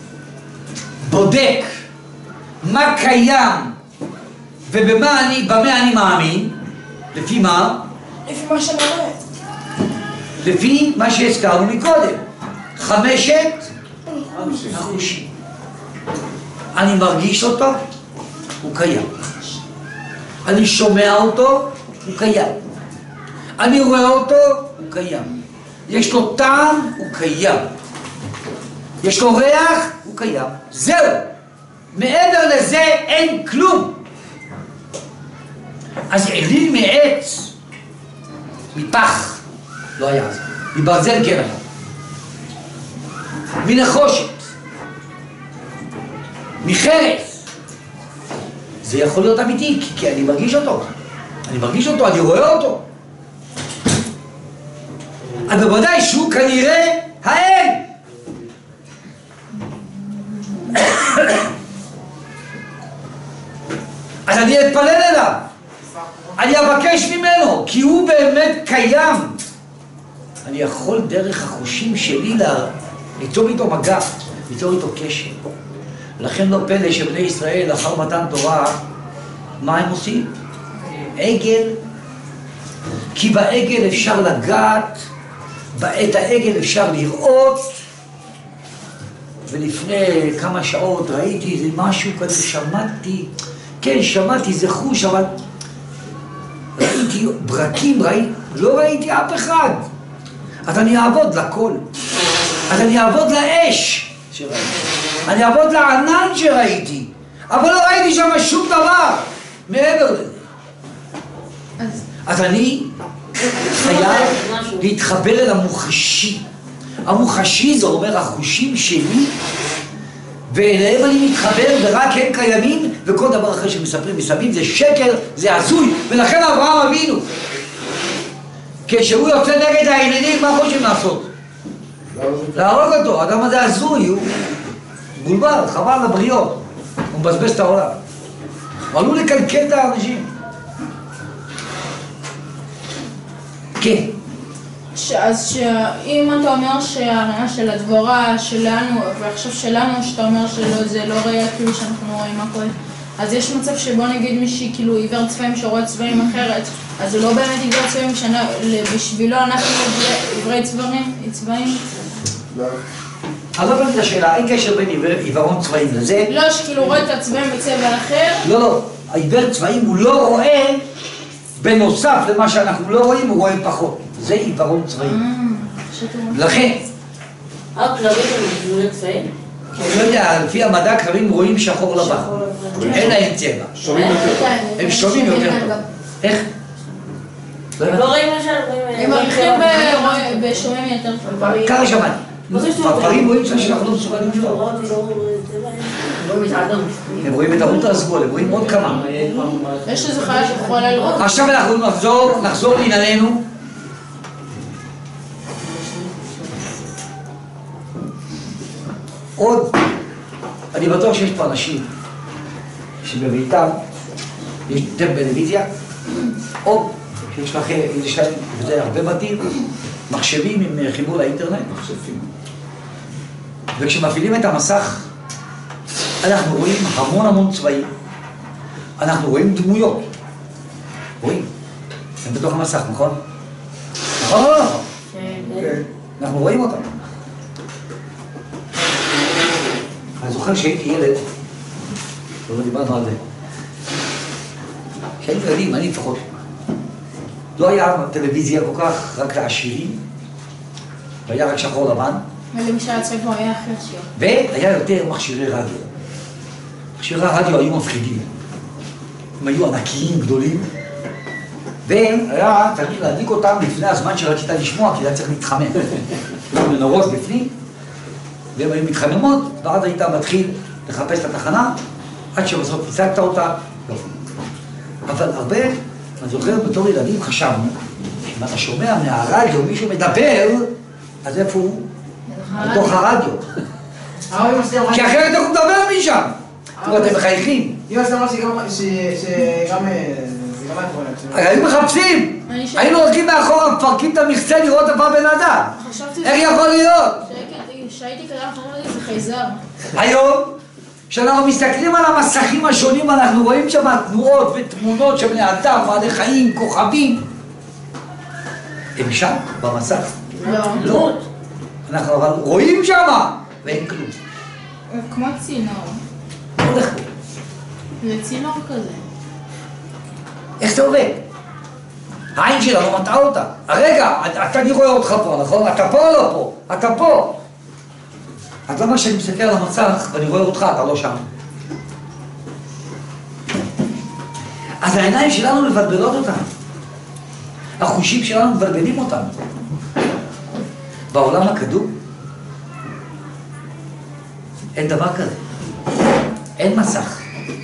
בודק מה קיים ובמה אני, במה אני מאמין? לפי מה? לפי מה שאני רואה. לפי מה שהזכרנו מקודם, חמשת החושים. אני מרגיש אותו, הוא קיים. אני שומע אותו, הוא קיים. אני רואה אותו, הוא קיים. יש לו טעם, הוא קיים. יש לו ריח, הוא קיים. זהו. מעבר לזה אין כלום. אז אליל מעץ, מפח, לא היה זה. מברזל כן היה. מנחושת. מחרס. זה יכול להיות אמיתי, כי, כי אני מרגיש אותו. אני מרגיש אותו, אני רואה אותו. אז בוודאי שהוא כנראה האל. אז אני אתפלל אליו. אני אבקש ממנו, כי הוא באמת קיים. אני יכול דרך החושים שלי ליצור איתו מגע, ליצור איתו קשר. לכן לא פלא שבני ישראל לאחר מתן תורה, מה הם עושים? עגל. כי בעגל אפשר לגעת, בעת העגל אפשר לראות, ולפני כמה שעות ראיתי איזה משהו כזה, שמעתי, כן, שמעתי איזה חוש, אבל ראיתי ברקים, ראיתי, לא ראיתי אף אחד. אז אני אעבוד לכל. אז אני אעבוד לאש שראיתי. אני אעבוד לענן שראיתי. אבל לא ראיתי שם שום דבר מעבר לזה. אז... אז אני חייב להתחבר אל המוחשי. המוחשי זה אומר החושים שלי, ואליהם אני מתחבר ורק הם קיימים, וכל דבר אחר שמספרים מסביב זה שקר, זה הזוי. ולכן אברהם אבינו, כשהוא יוצא נגד העניינים, מה חושבים לעשות? להרוג אותו. האדם הזה הזוי, הוא בולבל, חבל לבריות, הוא מבזבז את העולם. הוא עלול לקלקל את האנשים. כן. אז אם אתה אומר שהרעיון של הדבורה שלנו, ועכשיו שלנו, שאתה אומר שזה לא ראייה כאילו שאנחנו רואים מה קורה, אז יש מצב שבוא נגיד מישהי כאילו עיוור צבעים שרואה צבעים אחרת, אז הוא לא באמת עיוור צבעים, בשבילו אנחנו עיוורי צבעים? לא. אז לא באמת השאלה, אין קשר בין עיוורון צבעים לזה? לא, שכאילו רואה את הצבעים בצבע אחר? לא, לא. העיוור צבעים הוא לא רואה, בנוסף למה שאנחנו לא רואים, הוא רואה פחות. זה עיוורון צבעים. לכן. רק כלבים הם עיוורי צבעים? אני לא יודע, לפי המדע כלבים רואים שחור לבן. אין להם צבע. שומעים יותר. הם שומעים יותר טוב. איך? לא רואים למשל, הם מרגישים בשומעים יותר טוב. ככה שמעתי. בפרים רואים שאנחנו לא מסוגלים לראות. הם רואים את הרות הסגול, הם רואים עוד כמה. יש איזה חיה שיכולה לראות. עכשיו אנחנו נחזור, נחזור לענייננו. עוד, אני בטוח שיש פה אנשים שבביתם יש טלוויזיה, או שיש לכם, יש להם, וזה הרבה בתים, מחשבים עם חיבור לאינטרנט. מחשבים. וכשמפעילים את המסך, אנחנו רואים המון המון צבעים. אנחנו רואים דמויות. רואים. הם בתוך המסך, נכון? נכון? כן. אנחנו רואים אותם. אני זוכר שהייתי ילד, לא דיברנו על זה. כשהייתי ילדים, אני לפחות, לא היה טלוויזיה כל כך, רק לעשירים, והיה רק שחור לבן. ולמי שהיה צבע היה הכי עשיר. והיה יותר מכשירי רדיו. מכשירי הרדיו היו מפחידים. הם היו ענקיים, גדולים, והיה צריך להדליק אותם לפני הזמן שרצית לשמוע, כי היה צריך להתחמם. היו מנורות בפנים, והם היו מתחממות, ואז היית מתחיל לחפש את התחנה, עד שבסוף הצגת אותה. לא. אבל הרבה, אני זוכר בתור ילדים חשבנו, אם אתה שומע מהרדיו מישהו מדבר, אז איפה הוא? בתוך הרדיו. כי אחרת הוא מדבר משם. תראו, אתם מחייכים. אמא שלי אמרה שגם... היו מחפשים. היינו הולכים מאחורה, מפרקים את המכסה לראות איפה בן אדם. איך יכול להיות? כשהייתי קטן חשבתי זה חייזר. היום, כשאנחנו מסתכלים על המסכים השונים, אנחנו רואים שם תנועות ותמונות של בני אדם, בעלי חיים, כוכבים. הם שם, במסך? לא. לא. אנחנו אבל רואים שם, ואין כלום. כמו צינור. הולך פה. זה צינור כזה. איך זה עובד? העין שלנו מטעה אותה. הרגע, אתה אני רואה אותך פה, נכון? אתה פה או לא פה? אתה פה. אז למה שאני מסתכל על המצח ואני רואה אותך, אתה לא שם? אז העיניים שלנו מבלבלות אותנו. החושים שלנו מבלבלים אותנו. בעולם הקדום אין דבר כזה. אין מסך.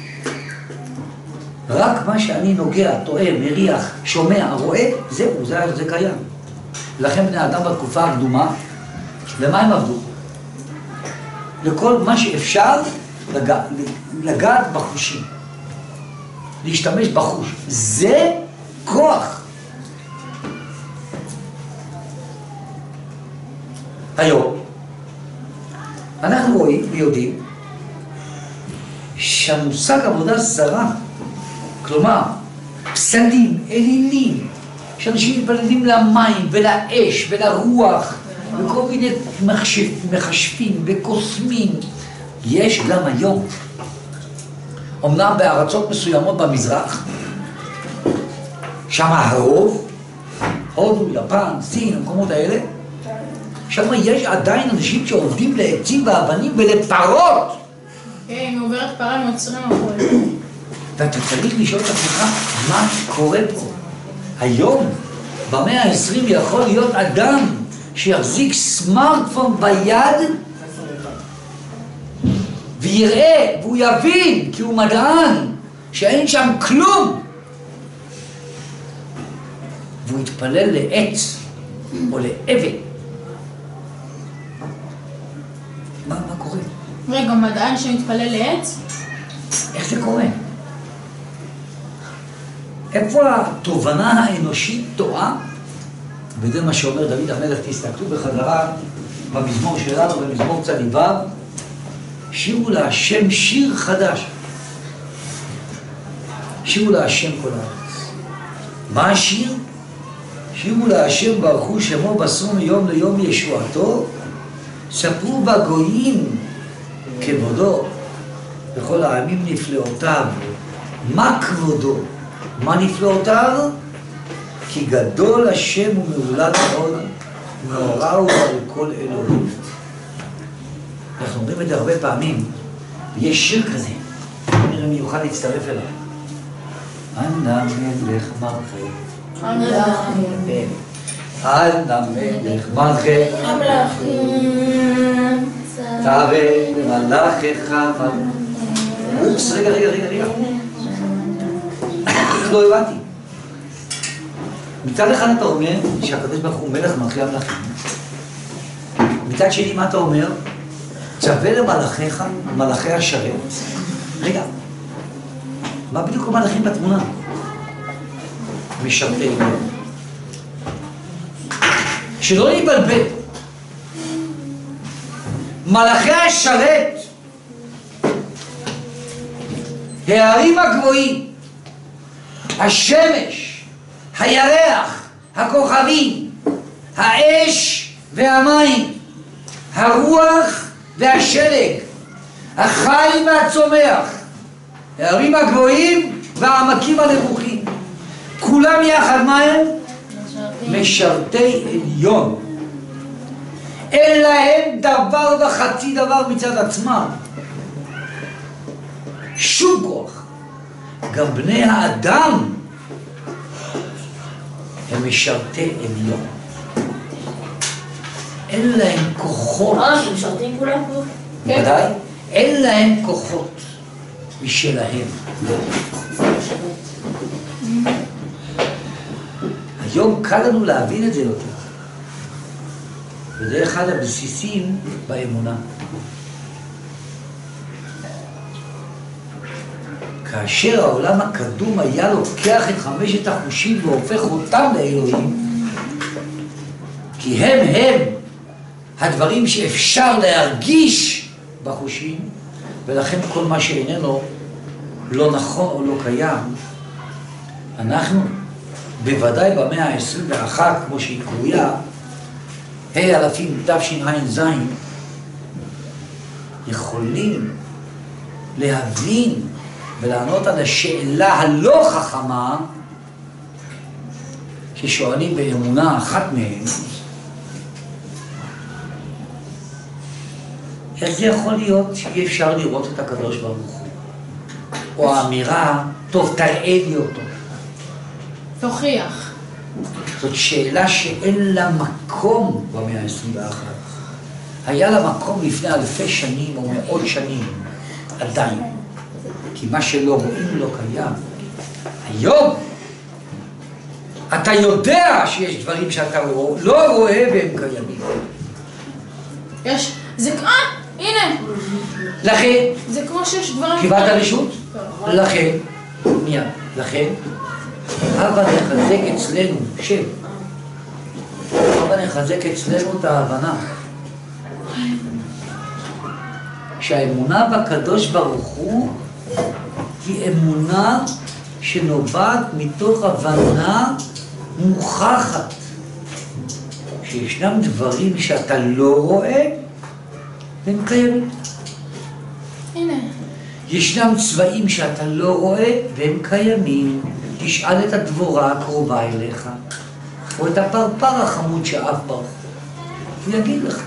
רק מה שאני נוגע, טועה, מריח, שומע, רואה, זהו, זה, זה קיים. לכן בני אדם בתקופה הקדומה, למה הם עבדו? לכל מה שאפשר לגע, לגעת בחושים. להשתמש בחוש. זה כוח. היום, אנחנו רואים ויודעים שהמושג עבודה זרה, כלומר, פסלים, אלילים, שאנשים מתפללים למים ולאש ולרוח וכל מיני מחשב, מחשבים וקוסמים, יש גם היום. אמנם בארצות מסוימות במזרח, שם הרוב, הודו, יפן, סין, המקומות האלה, שם יש עדיין אנשים שעובדים לעצים ואבנים ולפרות. כן, אם עוברת פרה הם עוצרים הכל. ואתה צריך לשאול את עצמך, מה קורה פה? היום, במאה העשרים, יכול להיות אדם שיחזיק סמארטפון ביד ויראה, והוא יבין, כי הוא מדען, שאין שם כלום. והוא יתפלל לעץ או לאבן. מה, מה קורה? רגע, מדען שמתפלל לעץ? איך זה קורה? איפה התובנה האנושית טועה? וזה מה שאומר דוד המלך, תסתכלו בחזרה במזמור שלנו, במזמור צ"ו, שירו להשם שיר חדש. שירו להשם כל הארץ. מה השיר? שירו להשם ברכו שמו בשרו מיום ליום ישועתו, ספרו בגויים כבודו, וכל העמים נפלאותיו. מה כבודו? מה נפלאותיו? כי גדול השם ומעולה מאוד, נורא הוא על כל אלוהים. אנחנו אומרים את זה הרבה פעמים, ויש שיר כזה, נראה מיוחד להצטרף אליו. אנא מלך מלכי, אנא מלך מלכי, תעבר מלאכך מלכי. אופס, רגע, רגע, רגע, רגע. לא הבנתי. מצד אחד אתה אומר שהקדוש ברוך הוא מלך מלכי המלכים. מצד שני מה אתה אומר? צווה למלאכיך, מלאכי השרת. רגע, מה בדיוק המלאכים בתמונה? משרתי. שלא נתבלבל. מלאכי השרת הערים הגבוהים, השמש, הירח, הכוכבים, האש והמים, הרוח והשלג, החי והצומח, הערים הגבוהים והעמקים הנמוכים, כולם יחד מה הם? משרתי עליון. אין להם דבר וחצי דבר מצד עצמם, שום כוח. גם בני האדם הם משרתי עליון, אין להם כוחות. אה, שמשרתים כולם פה? בוודאי, אין להם כוחות משלהם. היום קל לנו להבין את זה יותר, וזה אחד הבסיסים באמונה. כאשר העולם הקדום היה לוקח את חמשת החושים והופך אותם לאלוהים, כי הם הם הדברים שאפשר להרגיש בחושים, ולכן כל מה שאיננו לא נכון או לא קיים, אנחנו בוודאי במאה ה-עשרים ואחת, כמו שהיא קרויה, ה' אלפים תשע"ז, יכולים להבין ולענות על השאלה הלא חכמה ששואלים באמונה אחת מהן, איך זה יכול להיות שאי אפשר לראות את הקדוש ברוך הוא? או האמירה, טוב, תראה לי אותו. תוכיח. זאת שאלה שאין לה מקום במאה ה-עשרים ואחת. היה לה מקום לפני אלפי שנים או מאות שנים, עדיין. כי מה שלא רואים לא קיים. היום אתה יודע שיש דברים שאתה לא רואה והם קיימים. יש, זה, אה, הנה. לכן, זה כמו שיש דברים... קיבלת רשות? לכן, מיד, לכן, הבה נחזק אצלנו, שם, הבה נחזק אצלנו את ההבנה שהאמונה בקדוש ברוך הוא היא אמונה שנובעת מתוך הבנה מוכחת שישנם דברים שאתה לא רואה והם קיימים. הנה. ישנם צבעים שאתה לא רואה והם קיימים. תשאל את הדבורה הקרובה אליך, או את הפרפר החמוד שאף ברחוב, הוא יגיד לך.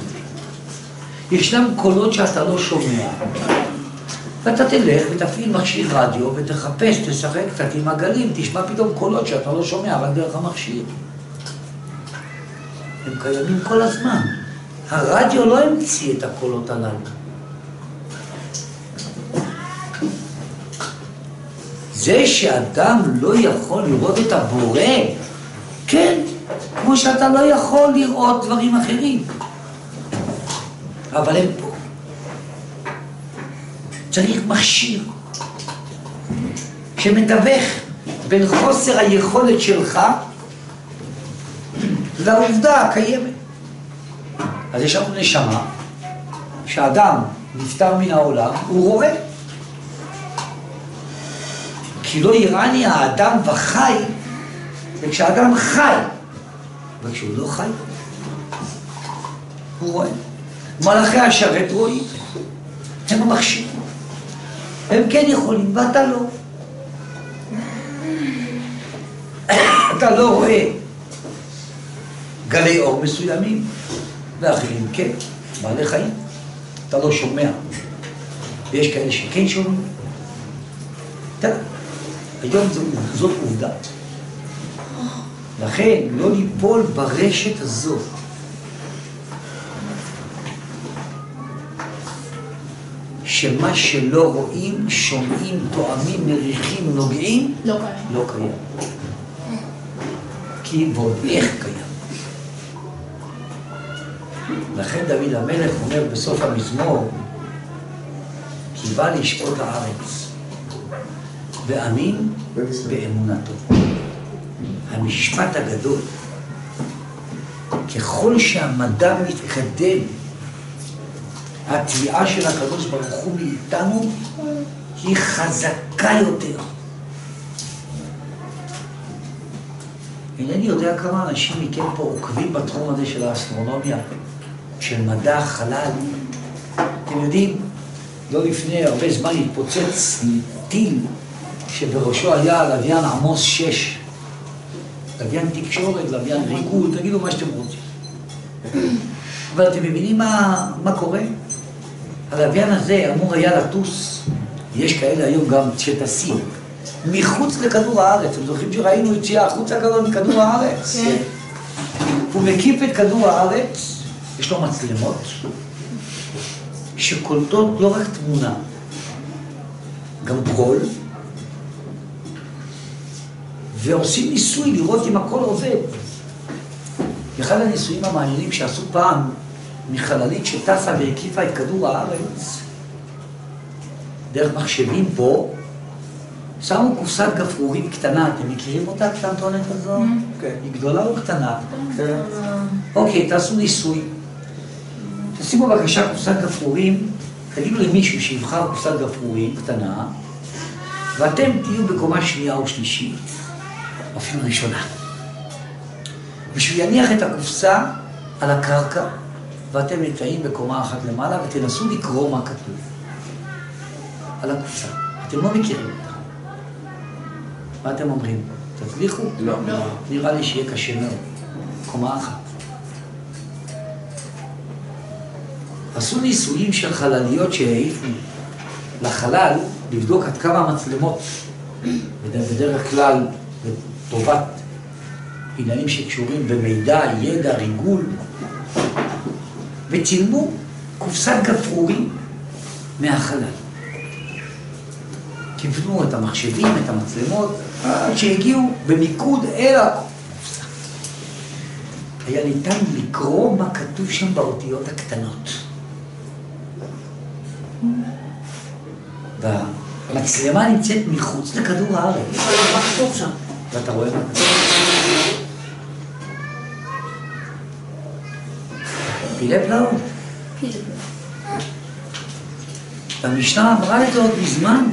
ישנם קולות שאתה לא שומע, ואתה תלך ותפעיל מכשיר רדיו ותחפש, תשחק קצת עם הגלים, תשמע פתאום קולות שאתה לא שומע, אבל דרך המכשיר. הם קיימים כל הזמן. הרדיו לא המציא את הקולות הללו. זה שאדם לא יכול לראות את הבורא, כן, כמו שאתה לא יכול לראות דברים אחרים. אבל הם פה. צריך מכשיר שמתווך בין חוסר היכולת שלך לעובדה הקיימת. אז יש לנו נשמה, כשאדם נפטר מן העולם, הוא רואה. כי לא יראני האדם וחי, וכשאדם חי, וכשהוא לא חי, הוא רואה. מלאכי השרת רואים, הם המכשיר. הם כן יכולים, ואתה לא. אתה לא רואה גלי אור מסוימים, ואחרים כן, בעלי חיים. אתה לא שומע. ויש כאלה שכן שומעים. תראה, היום זו, זאת עובדה. לכן לא ליפול ברשת הזאת. שמה שלא רואים, שומעים, תואמים, מריחים, נוגעים, לא קיים. לא קיים. כי ועוד איך קיים. לכן דוד המלך אומר בסוף המזמור, כי בא לשפוט הארץ, ואמין באמונתו. המשפט הגדול, ככל שהמדע מתקדם, התביעה של הקדוש ברוך הוא מאיתנו היא חזקה יותר. אינני יודע כמה אנשים מכם פה עוקבים בתחום הזה של האסטרונומיה, של מדע החלל. אתם יודעים, לא לפני הרבה זמן התפוצץ טיל שבראשו היה לוויין עמוס שש. לוויין תקשורת, לוויין ריגול, תגידו מה שאתם רוצים. אבל אתם מבינים מה, מה קורה? הלוויין הזה אמור היה לטוס, יש כאלה היום גם שטסים, מחוץ לכדור הארץ. אתם זוכרים שראינו יציאה החוצה כזאת מכדור הארץ? כן. הוא מקיף את כדור הארץ, יש לו מצלמות שקולטות לא רק תמונה, גם קול, ועושים ניסוי לראות אם הכל עובד. אחד הניסויים המעניינים שעשו פעם מחללית שטסה והקיפה את כדור הארץ, דרך מחשבים פה, שמו קופסת גפרורים קטנה. אתם מכירים אותה, הקטנטונת הזו? כן. היא גדולה או קטנה? כן. אוקיי, תעשו ניסוי. תשימו בבקשה קופסת גפרורים, תגידו למישהו שיבחר קופסת גפרורים קטנה, ואתם תהיו בקומה שנייה או שלישית, אפילו ראשונה. ושהוא יניח את הקופסה על הקרקע, ואתם נמצאים בקומה אחת למעלה, ותנסו לקרוא מה כתוב על הקופסה. אתם לא מכירים אותה. מה אתם אומרים? תצליחו? לא. נראה לי שיהיה קשה מאוד. קומה אחת. עשו ניסויים של חלליות שהעיפו לחלל לבדוק עד כמה המצלמות, בדרך כלל לטובת עניינים שקשורים במידע, ידע, ריגול, וצילמו קופסת גפרורים מהחלל. כיוונו את המחשבים, את המצלמות, עד שהגיעו במיקוד אל הקופסה. היה ניתן לקרוא מה כתוב שם באותיות הקטנות. והמצלמה נמצאת מחוץ לכדור הארץ. מה כתוב שם? ואתה רואה מה כתוב? פילי פלאות. המשנה אמרה את זה עוד מזמן.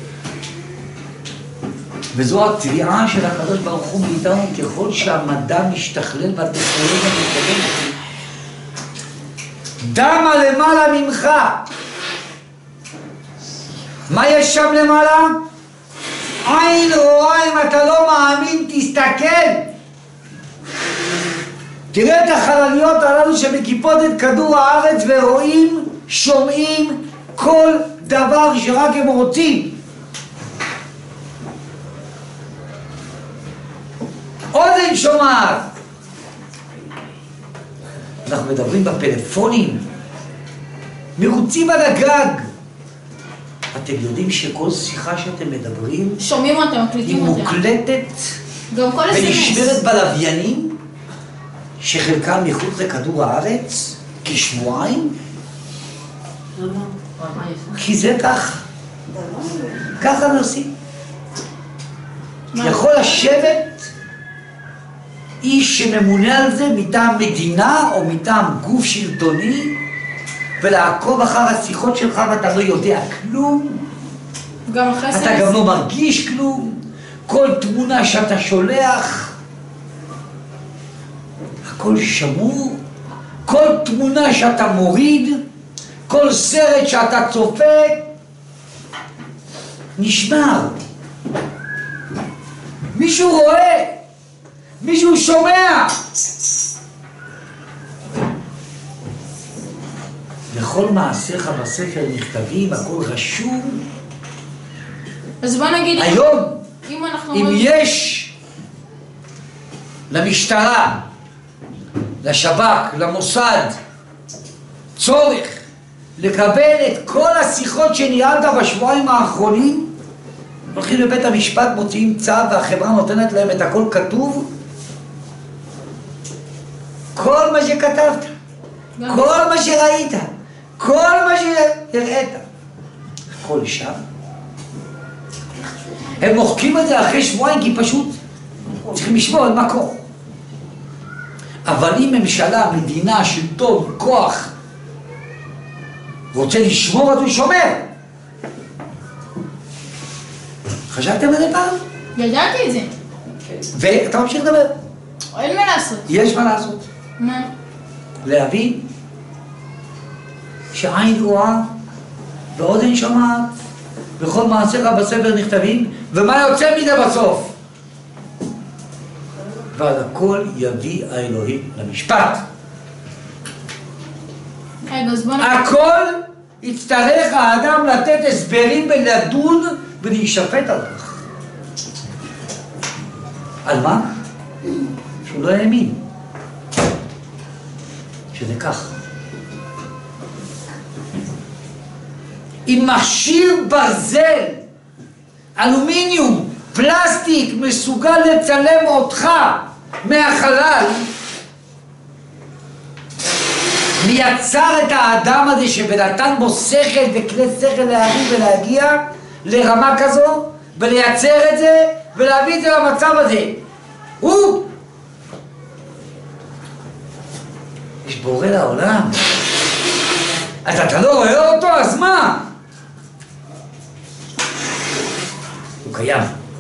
וזו התביעה של הקדוש ברוך הוא מאיתנו, ככל שהמדע משתכלל והטכנולוגיה מתקדמת. דמה למעלה ממך. מה יש שם למעלה? עין רואה. אם אתה לא מאמין, תסתכל. תראה את החלליות הללו שמקיפות את כדור הארץ ורואים, שומעים כל דבר שרק הם רוצים. אוזן שומעת. אנחנו מדברים בפלאפונים, מרוצים על הגג. אתם יודעים שכל שיחה שאתם מדברים שומעים אותם, מקליטים היא אותם. מוקלטת גם כל ונשמרת בלוויינים שחלקם מחוץ לכדור הארץ כשבועיים. כי זה כך. ככה נעשים. יכול לשבת איש שממונה על זה מטעם מדינה או מטעם גוף שלטוני ולעקוב אחר השיחות שלך ואתה לא יודע כלום. גם אחרי אתה סמס. גם לא מרגיש כלום. כל תמונה שאתה שולח, הכל שמור. כל תמונה שאתה מוריד, כל סרט שאתה צופה, נשמר. מישהו רואה, מישהו שומע. לכל מעשיך בספר נכתבים, הכל רשום. אז בוא נגיד, היום, אם אנחנו... אם יש למשטרה, לשב"כ, למוסד, צורך לקבל את כל השיחות שניהלת בשבועיים האחרונים, הולכים לבית המשפט, מוציאים צו והחברה נותנת להם את הכל כתוב, כל מה שכתבת, כל מה שראית, כל מה שהראית, הכל שם. הם מוחקים את זה אחרי שבועיים כי פשוט צריכים לשמור על מקום. אבל אם ממשלה, מדינה, שלטון, כוח רוצה לשמור, אז הוא שומר. חשבתם על זה פעם? ידעתי את זה. ואתה ממשיך לדבר. אין מה לעשות. יש מה לעשות. מה? להבין שעין רואה ואוזן שומעת וכל מעשיך בספר נכתבים, ומה יוצא מזה בסוף? ועל הכל יביא האלוהים למשפט. רגע, אז בוא נ... הכל יצטרך האדם לתת הסברים ולדון ולהישפט על כך. על מה? שהוא לא האמין שזה כך. אם מכשיר ברזל, אלומיניום, פלסטיק מסוגל לצלם אותך מהחלל, מייצר את האדם הזה שבנתן בו שכל וכלי שכל להרים ולהגיע לרמה כזו ולייצר את זה ולהביא את זה למצב הזה. הוא! יש בורא לעולם. אז אתה לא רואה אותו, אז מה? הוא קיים.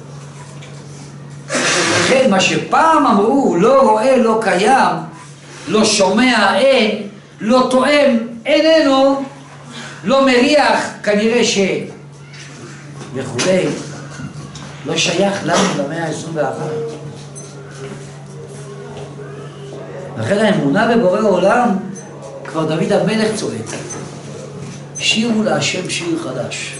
לכן מה שפעם אמרו, לא רואה, לא קיים, לא שומע, אין, לא תואם, איננו, לא מריח, כנראה ש... וכולי, לא שייך לנו למאה ה-עשרים ואחת. לכן האמונה בבורא עולם, כבר דוד המלך צועק, שירו להשם שיר חדש.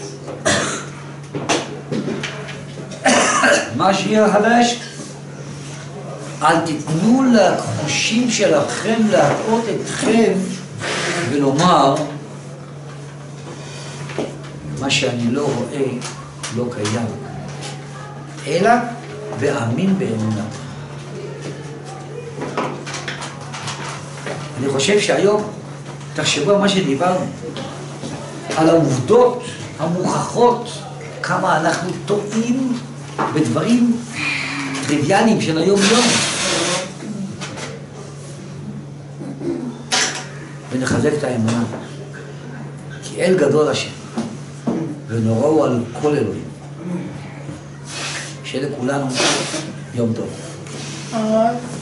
מה שיר החדש? אל תיתנו לחושים שלכם להטעות אתכם ולומר מה שאני לא רואה לא קיים, אלא ואמין באמונה. אני חושב שהיום תחשבו על מה שדיברנו, על העובדות המוכחות, כמה אנחנו טועים בדברים טריוויאליים של היום יום. ונחזק את האמונה, כי אל גדול השם ונוראו על כל אלוהים. שיהיה לכולנו יום טוב.